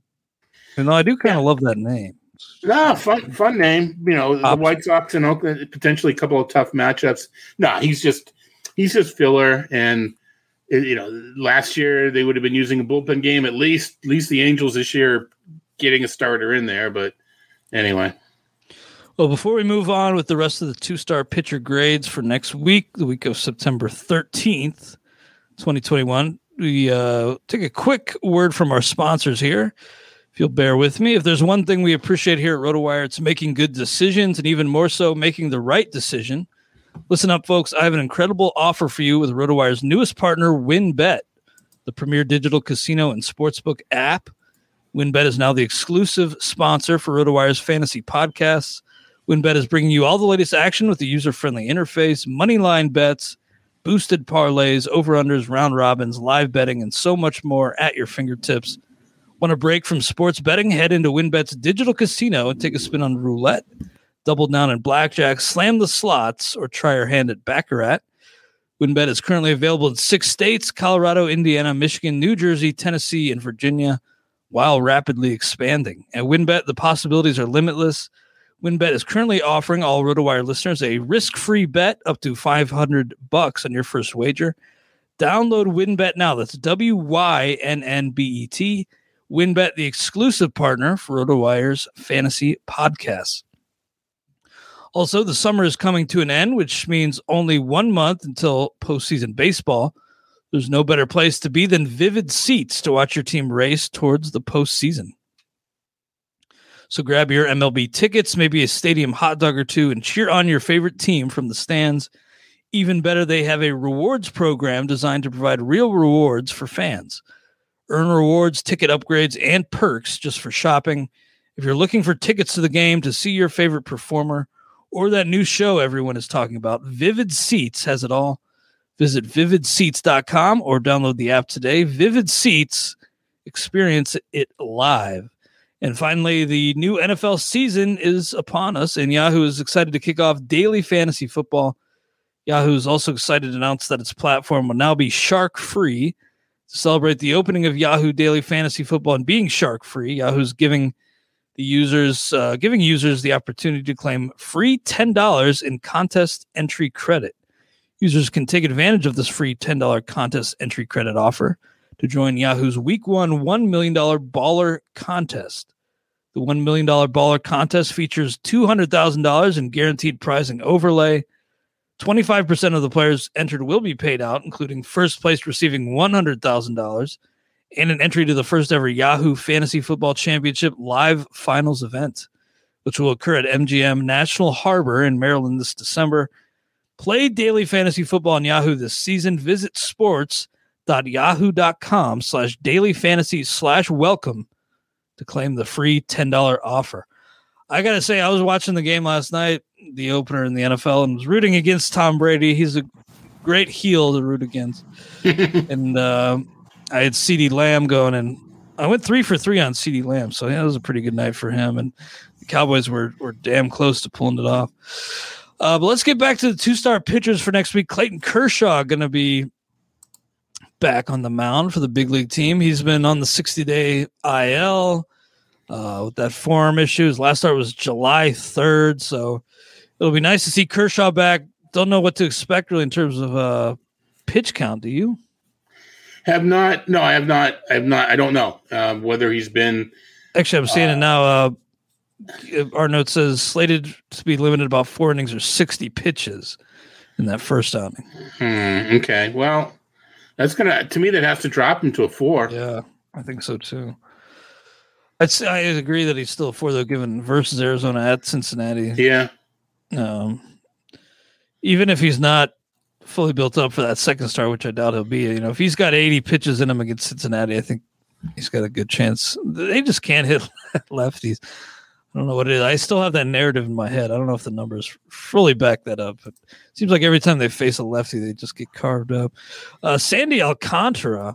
You know, I do kind of yeah. love that name. No, fun fun name. You know, the Option. White Sox and Oakland, potentially a couple of tough matchups. No, he's just he's just filler. And you know, last year they would have been using a bullpen game at least. At least the Angels this year getting a starter in there. But anyway. Well, before we move on with the rest of the two-star pitcher grades for next week, the week of September thirteenth, twenty twenty-one, we uh, take a quick word from our sponsors here. If you'll bear with me, if there's one thing we appreciate here at RotoWire, it's making good decisions, and even more so, making the right decision. Listen up, folks. I have an incredible offer for you with RotoWire's newest partner, WynnBET, the premier digital casino and sportsbook app. WynnBET is now the exclusive sponsor for RotoWire's fantasy podcasts. WynnBET is bringing you all the latest action with a user-friendly interface, money line bets, boosted parlays, over-unders, round robins, live betting, and so much more at your fingertips. Want a break from sports betting? Head into WynnBET's digital casino and take a spin on roulette, double down in blackjack, slam the slots, or try your hand at Baccarat. WynnBET is currently available in six states: Colorado, Indiana, Michigan, New Jersey, Tennessee, and Virginia, while rapidly expanding. At WynnBET, the possibilities are limitless. WynnBET is currently offering all RotoWire listeners a risk-free bet up to five hundred bucks on your first wager. Download WynnBET now. That's W Y N N B E T. WynnBET, the exclusive partner for RotoWire's fantasy podcasts. Also, the summer is coming to an end, which means only one month until postseason baseball. There's no better place to be than Vivid Seats to watch your team race towards the postseason. So grab your M L B tickets, maybe a stadium hot dog or two, and cheer on your favorite team from the stands. Even better, they have a rewards program designed to provide real rewards for fans. Earn rewards, ticket upgrades, and perks just for shopping. If you're looking for tickets to the game, to see your favorite performer, or that new show everyone is talking about, Vivid Seats has it all. Visit vivid seats dot com or download the app today. Vivid Seats, experience it live. And finally, the new N F L season is upon us, and Yahoo is excited to kick off daily fantasy football. Yahoo is also excited to announce that its platform will now be shark-free. To celebrate the opening of Yahoo Daily Fantasy Football and being shark-free, Yahoo's giving the users uh, giving users the opportunity to claim free ten dollars in contest entry credit. Users can take advantage of this free ten dollars contest entry credit offer to join Yahoo's Week One one million dollars Baller Contest. The one million dollars Baller Contest features two hundred thousand dollars in guaranteed pricing overlay. twenty-five percent of the players entered will be paid out, including first place receiving one hundred thousand dollars and an entry to the first ever Yahoo Fantasy Football Championship live finals event, which will occur at M G M National Harbor in Maryland this December. Play daily fantasy football on Yahoo this season. Visit sports.yahoo.com slash daily fantasy slash welcome to claim the free ten dollars offer. I got to say, I was watching the game last night, the opener in the N F L, and was rooting against Tom Brady. He's a great heel to root against. and uh, I had CeeDee Lamb going, and I went three for three on CeeDee Lamb, so yeah, it was a pretty good night for him. And the Cowboys were, were damn close to pulling it off. Uh, but let's get back to the two-star pitchers for next week. Clayton Kershaw going to be back on the mound for the big league team. He's been on the sixty-day I L uh, with that forearm issue. His last start was July third, so it'll be nice to see Kershaw back. Don't know what to expect really in terms of uh, pitch count. Do you? Have not. No, I have not. I have not. I don't know um, whether he's been. Actually, I'm seeing uh, it now. Uh, our note says slated to be limited about four innings or sixty pitches in that first outing. Hmm, okay. Well, that's going to, to me, that has to drop him to a four. Yeah, I think so too. I'd say, I agree that he's still a four, though, given versus Arizona at Cincinnati. Yeah. Um, even if he's not fully built up for that second start, which I doubt he'll be, you know, if he's got eighty pitches in him against Cincinnati, I think he's got a good chance. They just can't hit lefties. I don't know what it is. I still have that narrative in my head. I don't know if the numbers fully back that up, but it seems like every time they face a lefty, they just get carved up. Uh, Sandy Alcantara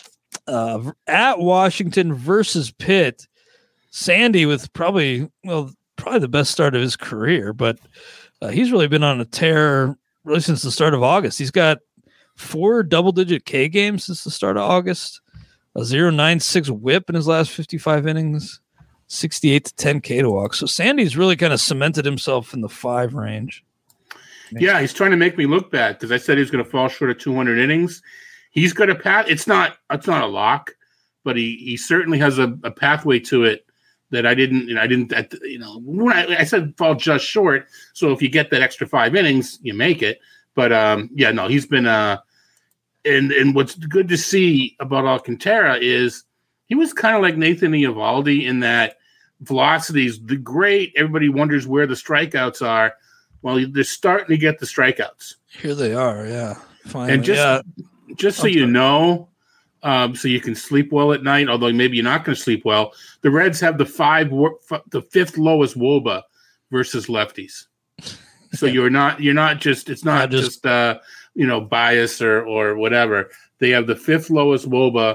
uh, at Washington versus Pitt. Sandy with probably, well, probably the best start of his career, but uh, he's really been on a tear really since the start of August. He's got four double-digit K games since the start of August, a point oh nine six whip in his last fifty-five innings. sixty-eight to ten K to walk. So Sandy's really kind of cemented himself in the five range. Yeah, he's trying to make me look bad because I said he was going to fall short of two hundred innings. He's got a path. It's not. It's not a lock, but he, he certainly has a, a pathway to it that I didn't. You know, I didn't. You know, when I, I said fall just short. So if you get that extra five innings, you make it. But um, yeah, no, he's been. Uh, and and what's good to see about Alcantara is he was kind of like Nathan Eovaldi in that velocities, the great. Everybody wonders where the strikeouts are. Well, they're starting to get the strikeouts. Here they are, yeah. Finally. And just yeah. just so you know, um, so you can sleep well at night. Although maybe you're not going to sleep well. The Reds have the five, the fifth lowest W O B A versus lefties. So yeah. you're not you're not just it's not, not just, just uh, you know bias or or whatever. They have the fifth lowest W O B A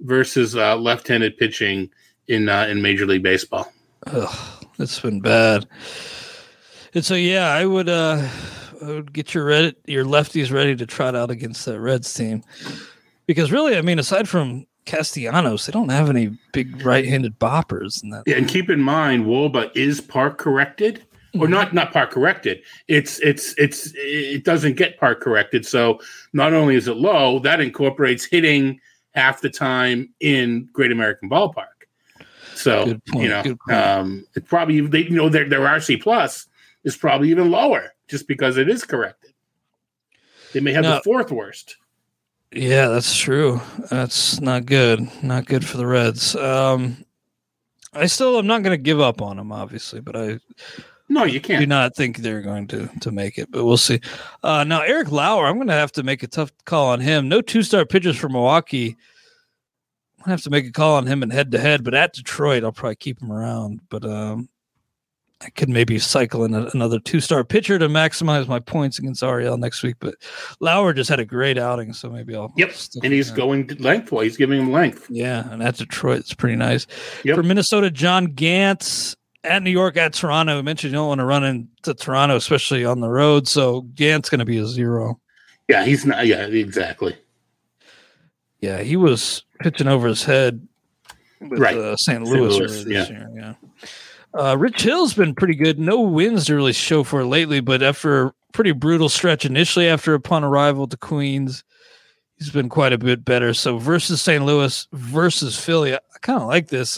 versus uh, left-handed pitching in uh, in Major League Baseball. Ugh, it's been bad. And so, yeah, I would, uh, I would get your red, your lefties ready to trot out against that Reds team. Because really, I mean, aside from Castellanos, they don't have any big right-handed boppers. In that yeah, and keep in mind, Woba is park corrected. Or not, not park corrected. It's it's it's it doesn't get park corrected. So not only is it low, that incorporates hitting half the time in Great American Ballpark. So you know, um, it probably they you know their their R C plus is probably even lower just because it is corrected. They may have now, the fourth worst. Yeah, that's true. That's not good. Not good for the Reds. Um, I still I'm not going to give up on them, obviously, but I. No, you can't. Do not think they're going to, to make it, but we'll see. Uh, now, Eric Lauer, I'm going to have to make a tough call on him. No two-star pitchers for Milwaukee. I'm going to have to make a call on him in head-to-head, but at Detroit, I'll probably keep him around. But um, I could maybe cycle in a, another two-star pitcher to maximize my points against Ariel next week. But Lauer just had a great outing, so maybe I'll. Yep, and he's going lengthwise. He's giving him length. Yeah, and at Detroit, it's pretty nice. Yep. For Minnesota, John Gantz. At New York, at Toronto, I mentioned you don't want to run into Toronto, especially on the road. So Gant's going to be a zero. Yeah, he's not. Yeah, exactly. Yeah, he was pitching over his head with right. uh, Saint Louis, Saint Louis this yeah. year. Yeah. Uh, Rich Hill's been pretty good. No wins to really show for it lately, but after a pretty brutal stretch initially after upon arrival to Queens, he's been quite a bit better. So versus Saint Louis versus Philly, I, I kind of like this.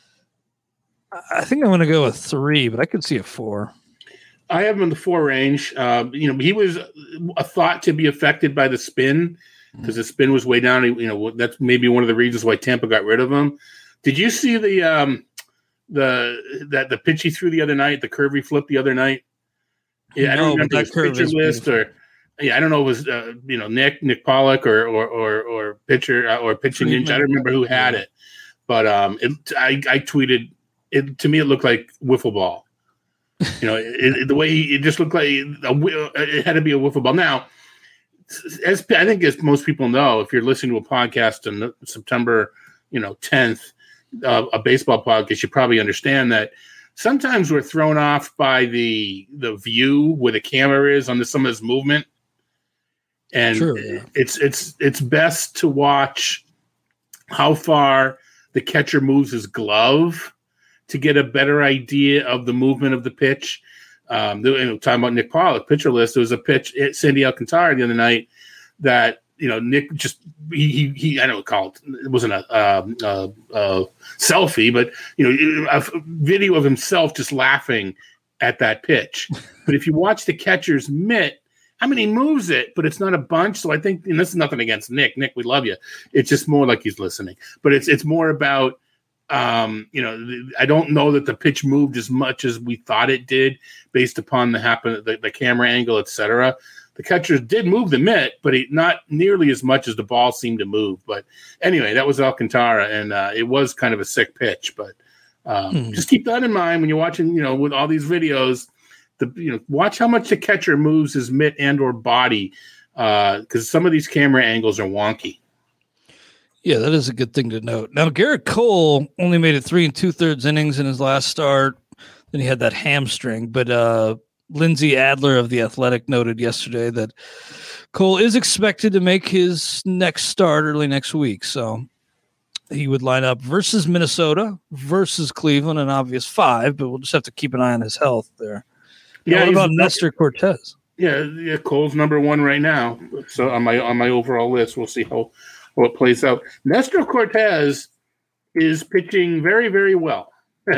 I think I'm going to go with three, but I could see a four. I have him in the four range. Uh, you know, he was a thought to be affected by the spin because the spin was way down. You know, that's maybe one of the reasons why Tampa got rid of him. Did you see the um, the that the pitch he threw the other night, the curve he flipped the other night? Yeah, no, I don't remember his pitcher list beautiful. or yeah, I don't know. It was uh, you know Nick Nick Pollock or or or, or pitcher uh, or pitching ninja. I don't remember who had it, but um, it, I I tweeted. It, to me, it looked like wiffle ball. You know, it, it, the way he, it just looked like a, it had to be a wiffle ball. Now, as I think as most people know, if you're listening to a podcast on September, you know, tenth, uh, a baseball podcast, you probably understand that sometimes we're thrown off by the the view where the camera is on the, some of this movement, and True, yeah. it's it's it's best to watch how far the catcher moves his glove to get a better idea of the movement of the pitch. Um, you know, talking about Nick Pollock, pitcher list, there was a pitch at Sandy Alcantara the other night that, you know, Nick just, he, he, he I don't call it, it wasn't a, um, a, a selfie, but, you know, a video of himself just laughing at that pitch. But if you watch the catcher's mitt, I mean, he moves it, but it's not a bunch. So I think, and this is nothing against Nick. Nick, we love you. It's just more like he's listening. But it's it's more about, Um, you know, I don't know that the pitch moved as much as we thought it did based upon the happen, the, the camera angle, et cetera. The catchers did move the mitt, but he, not nearly as much as the ball seemed to move. But anyway, that was Alcantara, and uh, it was kind of a sick pitch. But um, hmm. just keep that in mind when you're watching, you know, with all these videos. The you know, watch how much the catcher moves his mitt and or body, because uh, some of these camera angles are wonky. Yeah, that is a good thing to note. Now, Garrett Cole only made it three and two thirds innings in his last start. Then he had that hamstring. But uh, Lindsey Adler of The Athletic noted yesterday that Cole is expected to make his next start early next week. So he would line up versus Minnesota, versus Cleveland, an obvious five, but we'll just have to keep an eye on his health there. Yeah, now, what about Nestor Cortez? Yeah, yeah, Cole's number one right now. So on my on my overall list, we'll see how how it plays out. Nestor Cortez is pitching very, very well.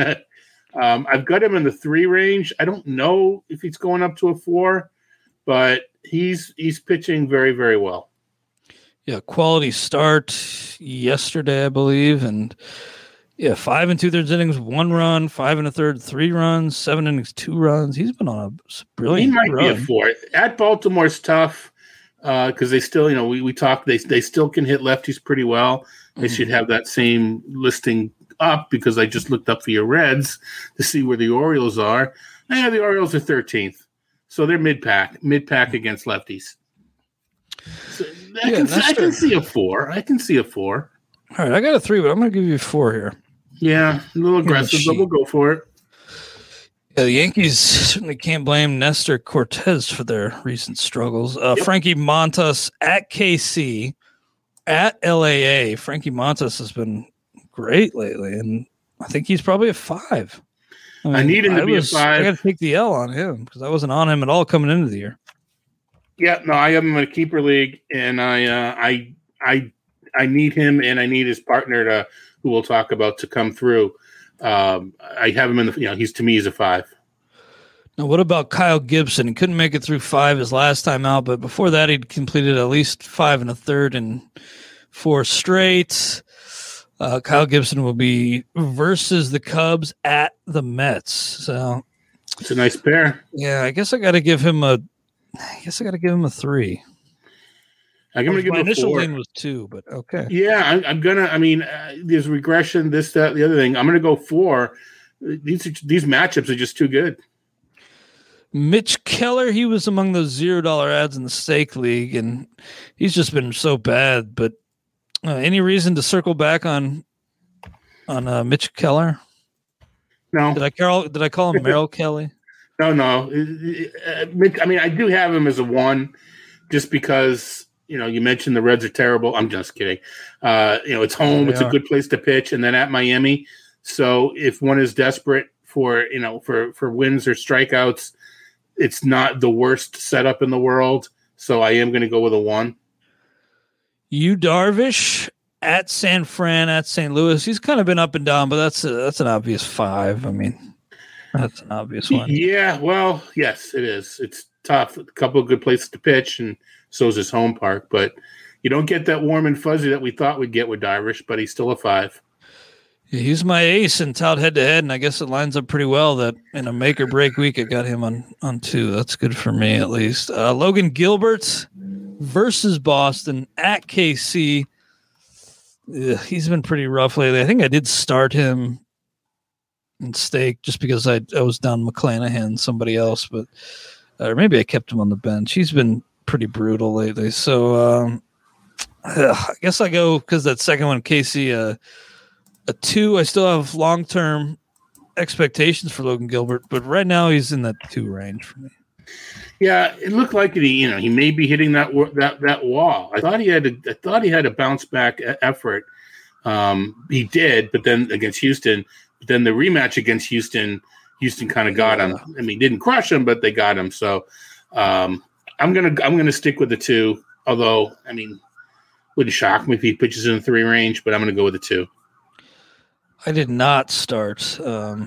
um, I've got him in the three range. I don't know if he's going up to a four, but he's he's pitching very, very well. Yeah, quality start yesterday, I believe, and yeah, five and two thirds innings, one run, five and a third, three runs, seven innings, two runs. He's been on a brilliant. He might run. be a four. At Baltimore's tough because uh, they still, you know, we we talked. They they still can hit lefties pretty well. They mm-hmm. should have that same listing up because I just looked up for your Reds to see where the Orioles are. Yeah, the Orioles are thirteenth, so they're mid pack, mid pack against lefties. So I, yeah, can, I can see a four. I can see a four. All right, I got a three, but I'm going to give you a four here. Yeah, a little aggressive, but we'll go for it. Yeah, the Yankees certainly can't blame Nestor Cortez for their recent struggles. Uh, Yep. Frankie Montas at K C, at L A A. Frankie Montas has been great lately, and I think he's probably a five. I, mean, I need him to I be was, a five. I got to take the L on him because I wasn't on him at all coming into the year. Yeah, no, I have him in a keeper league, and I, uh, I, I, I need him, and I need his partner to, who we'll talk about, to come through. Um, I have him in the, you know, he's to me he's a five. Now, what about Kyle Gibson? He couldn't make it through five his last time out, but before that, he'd completed at least five and a third and four straight. Uh, Kyle Gibson will be versus the Cubs at the Mets. So It's a nice pair. yeah, I guess I got to give him a. I guess I got to give him a three. I'm going to give My him a initial four. lean was two, but okay. Yeah, I'm, I'm gonna. I mean, uh, there's regression. This, that, the other thing. I'm going to go four. These these matchups are just too good. Mitch Keller, he was among those zero dollar ads in the stake league, and he's just been so bad. But uh, any reason to circle back on on uh, Mitch Keller? No, Did I call did I call him Merrill Kelly? no, no. Uh, Mitch- I mean, I do have him as a one, just because you know you mentioned the Reds are terrible. I'm just kidding. Uh, you know, it's home. They It's a are. good place to pitch, and then at Miami. So if one is desperate for you know for for wins or strikeouts, it's not the worst setup in the world. So I am going to go with a one. Yu Darvish at San Fran at Saint Louis. He's kind of been up and down, but that's a, that's an obvious five. I mean, that's an obvious one. Yeah, well, yes, it is. It's tough. A couple of good places to pitch, and so is his home park. But you don't get that warm and fuzzy that we thought we'd get with Darvish, but he's still a five. Yeah, he's my ace and tout head to head, and I guess it lines up pretty well that in a make or break week I got him on on two. That's good for me at least. Uh, Logan Gilbert versus Boston at K C. Ugh, he's been pretty rough lately. I think I did start him in stake just because I I was down McClanahan and somebody else, but or maybe I kept him on the bench. He's been pretty brutal lately. So um, ugh, I guess I go because that second one, K C. Uh, A two, I still have long-term expectations for Logan Gilbert, but right now he's in that two range for me. Yeah, it looked like he, you know, he may be hitting that wa- that that wall. I thought he had, a, I thought he had a bounce back e- effort. Um, he did, but then against Houston, but then the rematch against Houston, Houston kind of got him. I mean, didn't crush him, but they got him. So um, I'm gonna I'm gonna stick with the two. Although, I mean, wouldn't shock me if he pitches in the three range, but I'm gonna go with the two. I did not start. Um,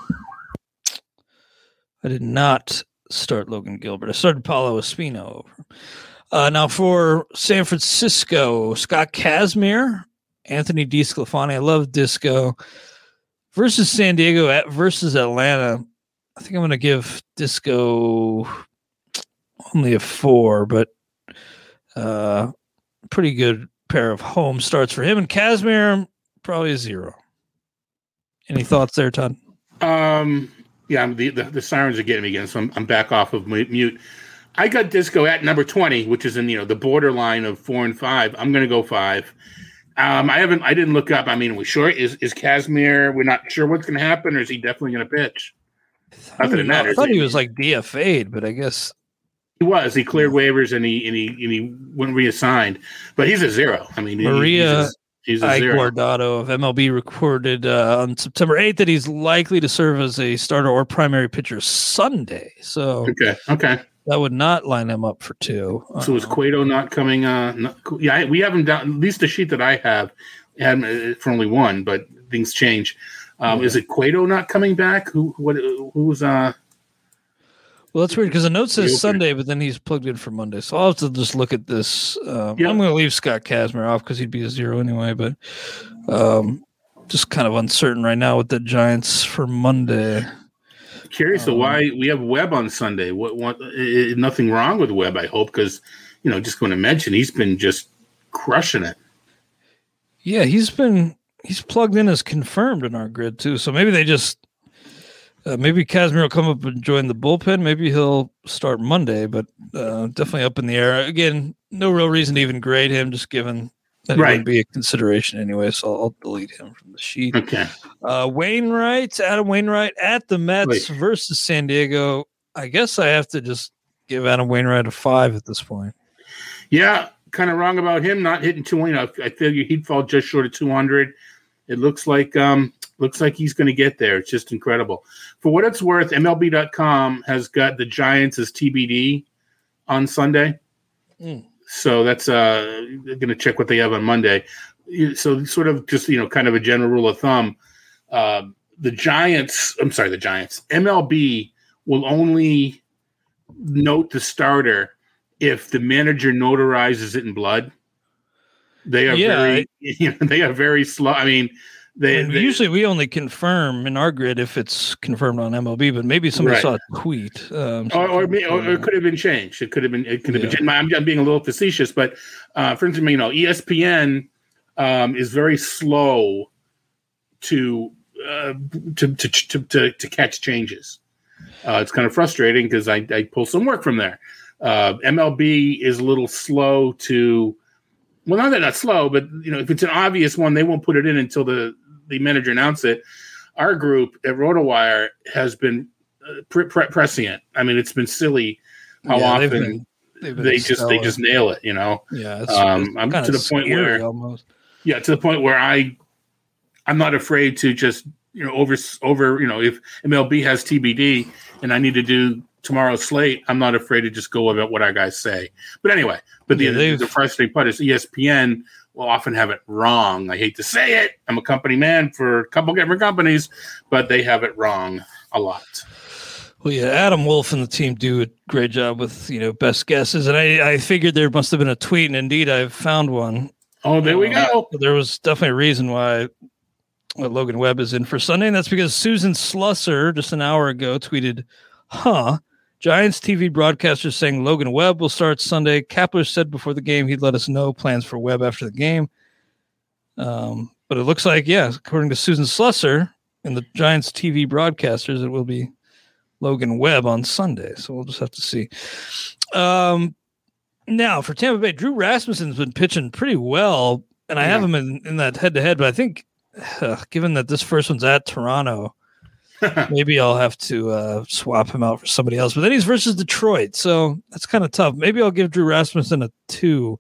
I did not start Logan Gilbert. I started Paulo Espino over. Uh, now for San Francisco, Scott Kazmir, Anthony DeSclafani. I love Disco versus San Diego at versus Atlanta. I think I'm going to give Disco only a four, but uh, pretty good pair of home starts for him. And Kazmir probably a zero. Any thoughts there, Todd? Um, yeah, I'm, the, the the sirens are getting me again, so I'm, I'm back off of mu- mute. I got Disco at number twenty, which is in you know the borderline of four and five. I'm going to go five. Um, I haven't, I didn't look up. I mean, we sure is is Kazmir? We're not sure what's going to happen, or is he definitely going to pitch? Not that it I matters. thought he was like D F A'd, but I guess He was. He cleared waivers and he and he and he went reassigned, but he's a zero. I mean, he- Maria he's a, he's a Ike zero. Guardado of M L B recorded uh, on September eighth that he's likely to serve as a starter or primary pitcher Sunday. So Okay, okay. that would not line him up for two. So is Uh, Cueto not coming? Uh, not, yeah, I, we have him down. At least the sheet that I have had him uh, for only one, but things change. Um, Yeah. Is it Cueto not coming back? Who? What? Who's? Uh, well, that's weird because the note says Okay. Sunday, but then he's plugged in for Monday. So I'll have to just look at this. Um, Yeah. I'm going to leave Scott Kazmir off because he'd be a zero anyway, but um, just kind of uncertain right now with the Giants for Monday. curious to Um, why we have Webb on Sunday. What? What? Uh, nothing wrong with Webb, I hope, because you know, just going to mention he's been just crushing it. Yeah, he's been he's plugged in as confirmed in our grid too. So maybe they just uh, maybe Kazmir will come up and join the bullpen. Maybe he'll start Monday, but uh, definitely up in the air. Again, no real reason to even grade him, just given that Right. wouldn't be a consideration anyway, so I'll delete him from the sheet. Okay. Uh, Wainwright, Adam Wainwright at the Mets Wait. versus San Diego. I guess I have to just give Adam Wainwright a five at this point. Yeah, kind of wrong about him not hitting two. You know, I figured he'd fall just short of two hundred. It looks like um, looks like he's going to get there. It's just incredible. For what it's worth, M L B dot com has got the Giants as T B D on Sunday. Mm. So that's uh, going to check what they have on Monday. So sort of just, you know, kind of a general rule of thumb. Uh, the Giants, I'm sorry, the Giants, M L B will only note the starter if the manager notarizes it in blood. They are Yeah, very, you know, they are very slow. I mean, they, And they usually we only confirm in our grid if it's confirmed on M L B, but maybe somebody Right. saw a tweet. Um, or, or, may- or it could have been changed. It could have been. It could have Yeah. been. I'm, I'm being a little facetious, but uh, for instance, you know, E S P N um, is very slow to uh, to, to to to to catch changes. Uh, it's kind of frustrating because I, I pull some work from there. Uh, M L B is a little slow to. Well, not that not slow, but you know, if it's an obvious one, they won't put it in until the, the manager announces it. Our group at RotoWire has been uh, pre- pre- prescient. I mean, it's been silly how yeah, they've often been- they've been they just they stellar. just nail it. You know, yeah, it's, um, it's I'm kinda to the point scary where almost. yeah, to the point where I I'm not afraid to just you know over over you know if M L B has T B D and I need to do tomorrow's slate, I'm not afraid to just go about what our guys say. But anyway, but the, Yeah, the, they've- the frustrating part is E S P N will often have it wrong. I hate to say it. I'm a company man for a couple different companies, but they have it wrong a lot. Well, yeah, Adam Wolf and the team do a great job with, you know, best guesses. And I, I figured there must have been a tweet, and indeed I've found one. Oh, there we Uh, go. There was definitely a reason why uh, Logan Webb is in for Sunday, and that's because Susan Slusser just an hour ago tweeted, huh, Giants T V broadcasters saying Logan Webb will start Sunday. Kapler said before the game he'd let us know plans for Webb after the game. Um, but it looks like, yeah, according to Susan Slusser and the Giants T V broadcasters, it will be Logan Webb on Sunday. So we'll just have to see. Um, now, for Tampa Bay, Drew Rasmussen's been pitching pretty well, and I have Yeah. him in, in that head-to-head, but I think uh, given that this first one's at Toronto, maybe I'll have to uh, swap him out for somebody else. But then he's versus Detroit, so that's kind of tough. Maybe I'll give Drew Rasmussen a two.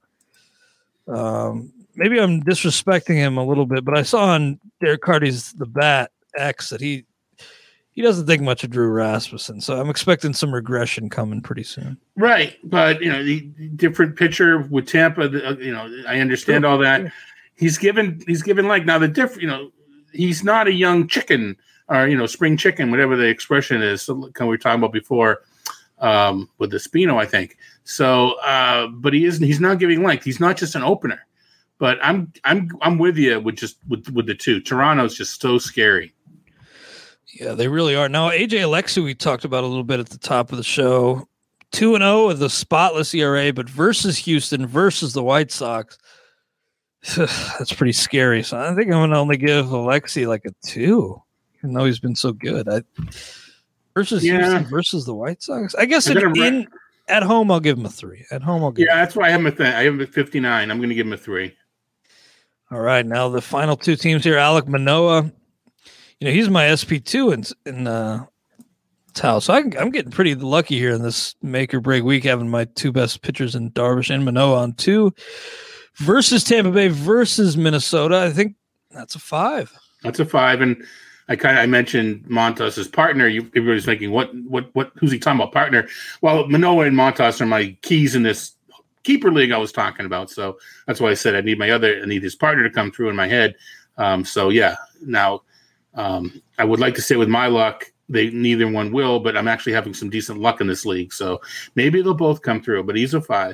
Um, maybe I'm disrespecting him a little bit, but I saw on Derek Carty's The Bat X that he he doesn't think much of Drew Rasmussen, so I'm expecting some regression coming pretty soon. Right, but you know, the different pitcher with Tampa. the- uh, You know, I understand Sure, all that. sure. He's given. He's given like now the diff. You know, he's not a young chicken or you know spring chicken, whatever the expression is. So, like we were talking about before um, with the Spino, I think. So, uh, but he isn't. He's not giving length. He's not just an opener. But I'm I'm I'm with you with just with with the two. Toronto's just so scary. Yeah, they really are. Now, A J Alexu, we talked about a little bit at the top of the show. two and oh with a spotless E R A, but versus Houston, versus the White Sox, that's pretty scary. So I think I'm going to only give Alexi like a two, even though he's been so good. I, versus Yeah. Houston, versus the White Sox. I guess I in, gotta re- in at home, I'll give him a three. At home, I'll give Yeah, him that's why I have him at th- I have him at fifty-nine. I'm going to give him a three. All right, now the final two teams here. Alek Manoah, you know, he's my S P two in in uh, Tao, so I can, I'm getting pretty lucky here in this make or break week, having my two best pitchers in Darvish and Manoah on two versus Tampa Bay versus Minnesota. I think that's a five. That's a five, and I kind of I mentioned Montas as partner. You, everybody's thinking, what, what, what? Who's he talking about? Partner? Well, Manoah and Montas are my keys in this keeper league I was talking about. So that's why I said I need my other, I need his partner to come through in my head. Um, so yeah, now um, I would like to say with my luck, they neither one will, but I'm actually having some decent luck in this league. So maybe they'll both come through. But he's a five.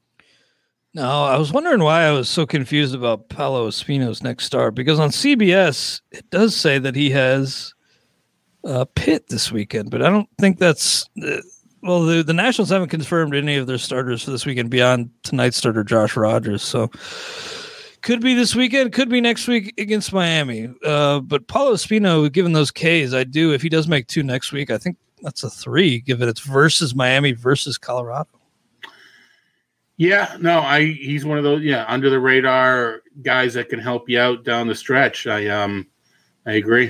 No, I was wondering why I was so confused about Paolo Espino's next start, because on C B S it does say that he has a Pitt this weekend, but I don't think that's uh, well. The, the Nationals haven't confirmed any of their starters for this weekend beyond tonight's starter Josh Rogers, so could be this weekend, could be next week against Miami. Uh, but Paolo Espino, given those Ks, I do. If he does make two next week, I think that's a three. Given it's versus Miami versus Colorado. Yeah, no, I he's one of those yeah under the radar guys that can help you out down the stretch. I um I agree.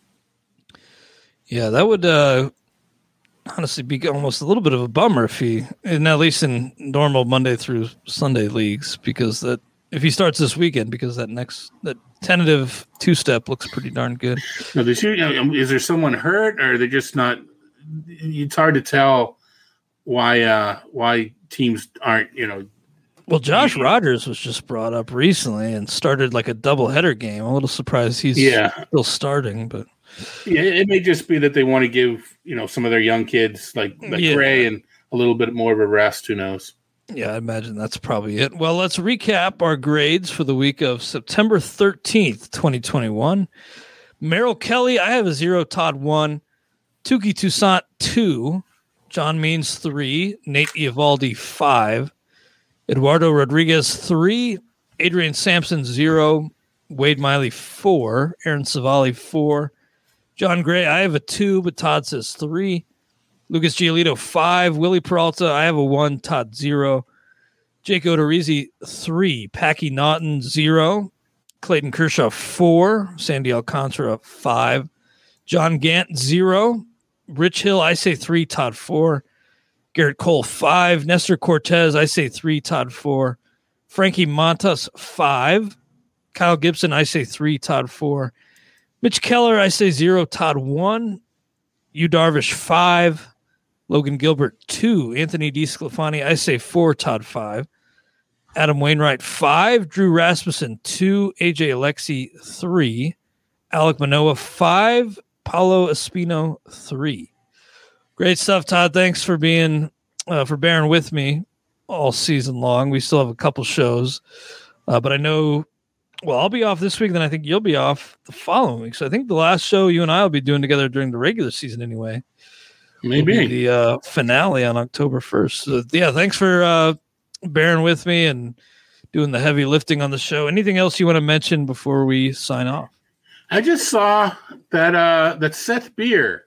Yeah, that would uh, honestly be almost a little bit of a bummer if he, and at least in normal Monday through Sunday leagues, because that if he starts this weekend, because that next that tentative two step looks pretty darn good. No, is there someone hurt, or are they just not? It's hard to tell why uh, why teams aren't you know. Well, Josh Rogers was just brought up recently and started like a doubleheader game. I'm a little surprised he's yeah. still starting, but yeah, it may just be that they want to give you know some of their young kids like, like yeah. Gray and a little bit more of a rest. Who knows? Yeah, I imagine that's probably it. Well, let's recap our grades for the week of September thirteenth, twenty twenty-one. Merrill Kelly, I have a zero. Todd one. Tuki Toussaint two. John Means three. Nate Eovaldi five. Eduardo Rodriguez three. Adrian Sampson zero. Wade Miley four. Aaron Savali four. John Gray, I have a two, but Todd says three. Lucas Giolito, five. Willie Peralta, I have a one. Todd, zero. Jake Odorizzi, three. Packy Naughton, zero. Clayton Kershaw, four. Sandy Alcantara, five. John Gant, zero. Rich Hill, I say three. Todd, four. Garrett Cole, five. Nestor Cortez, I say three. Todd, four. Frankie Montas, five. Kyle Gibson, I say three. Todd, four. Mitch Keller, I say zero. Todd, one. Yu Darvish, five. Logan Gilbert, two. Anthony DeSclafani, I say four. Todd, five. Adam Wainwright, five. Drew Rasmussen, two. A J Alexi, three. Alec Manoa, five. Paulo Espino, three. Great stuff, Todd. Thanks for being, uh, for bearing with me all season long. We still have a couple shows, uh, but I know, well, I'll be off this week, then I think you'll be off the following week. So I think the last show you and I will be doing together during the regular season anyway. Maybe the uh, finale on October first. So, yeah, thanks for uh, bearing with me and doing the heavy lifting on the show. Anything else you want to mention before we sign off? I just saw that uh, that Seth Beer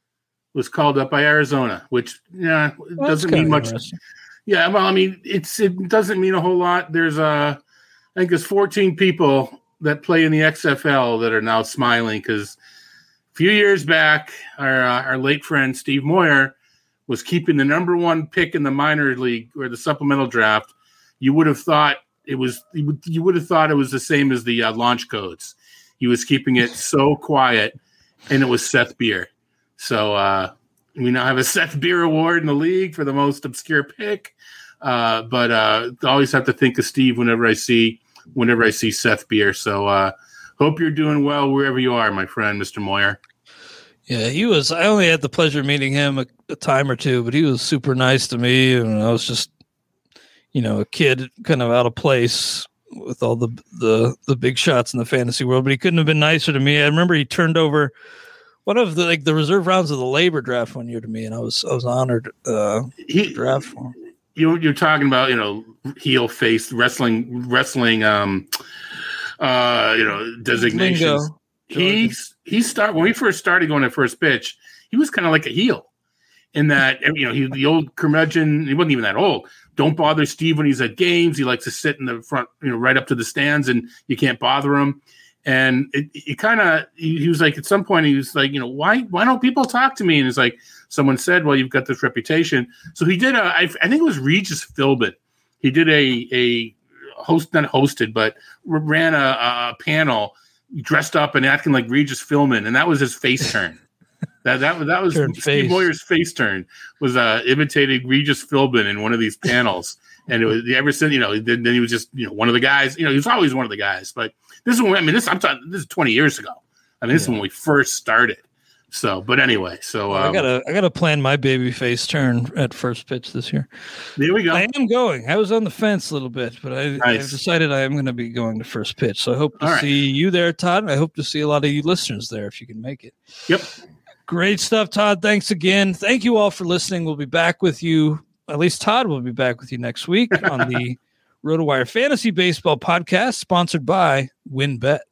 was called up by Arizona, which yeah well, doesn't mean much. Yeah, well, I mean, it's it doesn't mean a whole lot. There's uh, I think there's fourteen people that play in the X F L that are now smiling because a few years back, our uh, our late friend Steve Moyer was keeping the number one pick in the minor league or the supplemental draft. You would have thought it was you would, you would have thought it was the same as the uh, launch codes. He was keeping it so quiet, and it was Seth Beer. So uh, we now have a Seth Beer award in the league for the most obscure pick. Uh, but uh, I always have to think of Steve whenever I see whenever I see Seth Beer. So uh, hope you're doing well wherever you are, my friend, Mister Moyer. Yeah, he was. I only had the pleasure of meeting him a, a time or two, but he was super nice to me, and I was just, you know, a kid kind of out of place with all the the the big shots in the fantasy world. But he couldn't have been nicer to me. I remember he turned over one of the like the reserve rounds of the labor draft one year to me, and I was I was honored uh, he, to draft for him. You you're talking about you know heel face wrestling wrestling um uh you know designations. Lingo. He he start when we first started going to first pitch, he was kind of like a heel in that you know he the old curmudgeon. He wasn't even that old. Don't bother Steve when he's at games. He likes to sit in the front, you know, right up to the stands, and you can't bother him. And it, it kind of he, he was like at some point he was like, you know, why why don't people talk to me? And it's like someone said, well, you've got this reputation. So he did a I, I think it was Regis Philbin. He did a a host not hosted, but ran a, a panel dressed up and acting like Regis Philbin, and that was his face turn. that that that was Turn Steve face. Moyer's face turn was uh, imitating Regis Philbin in one of these panels, and it was ever since you know then, then he was just you know one of the guys. You know he was always one of the guys, but this is when I mean this I'm talking this is twenty years ago. I mean this yeah. is when we first started. So, but anyway, so um, I gotta I gotta plan my baby face turn at first pitch this year. There we go. I am going. I was on the fence a little bit, but I, nice. I've decided I am going to be going to first pitch. So I hope to All right. see you there, Todd. And I hope to see a lot of you listeners there if you can make it. Yep. Great stuff, Todd. Thanks again. Thank you all for listening. We'll be back with you. At least Todd will be back with you next week on the RotoWire Fantasy Baseball Podcast, sponsored by WynnBET.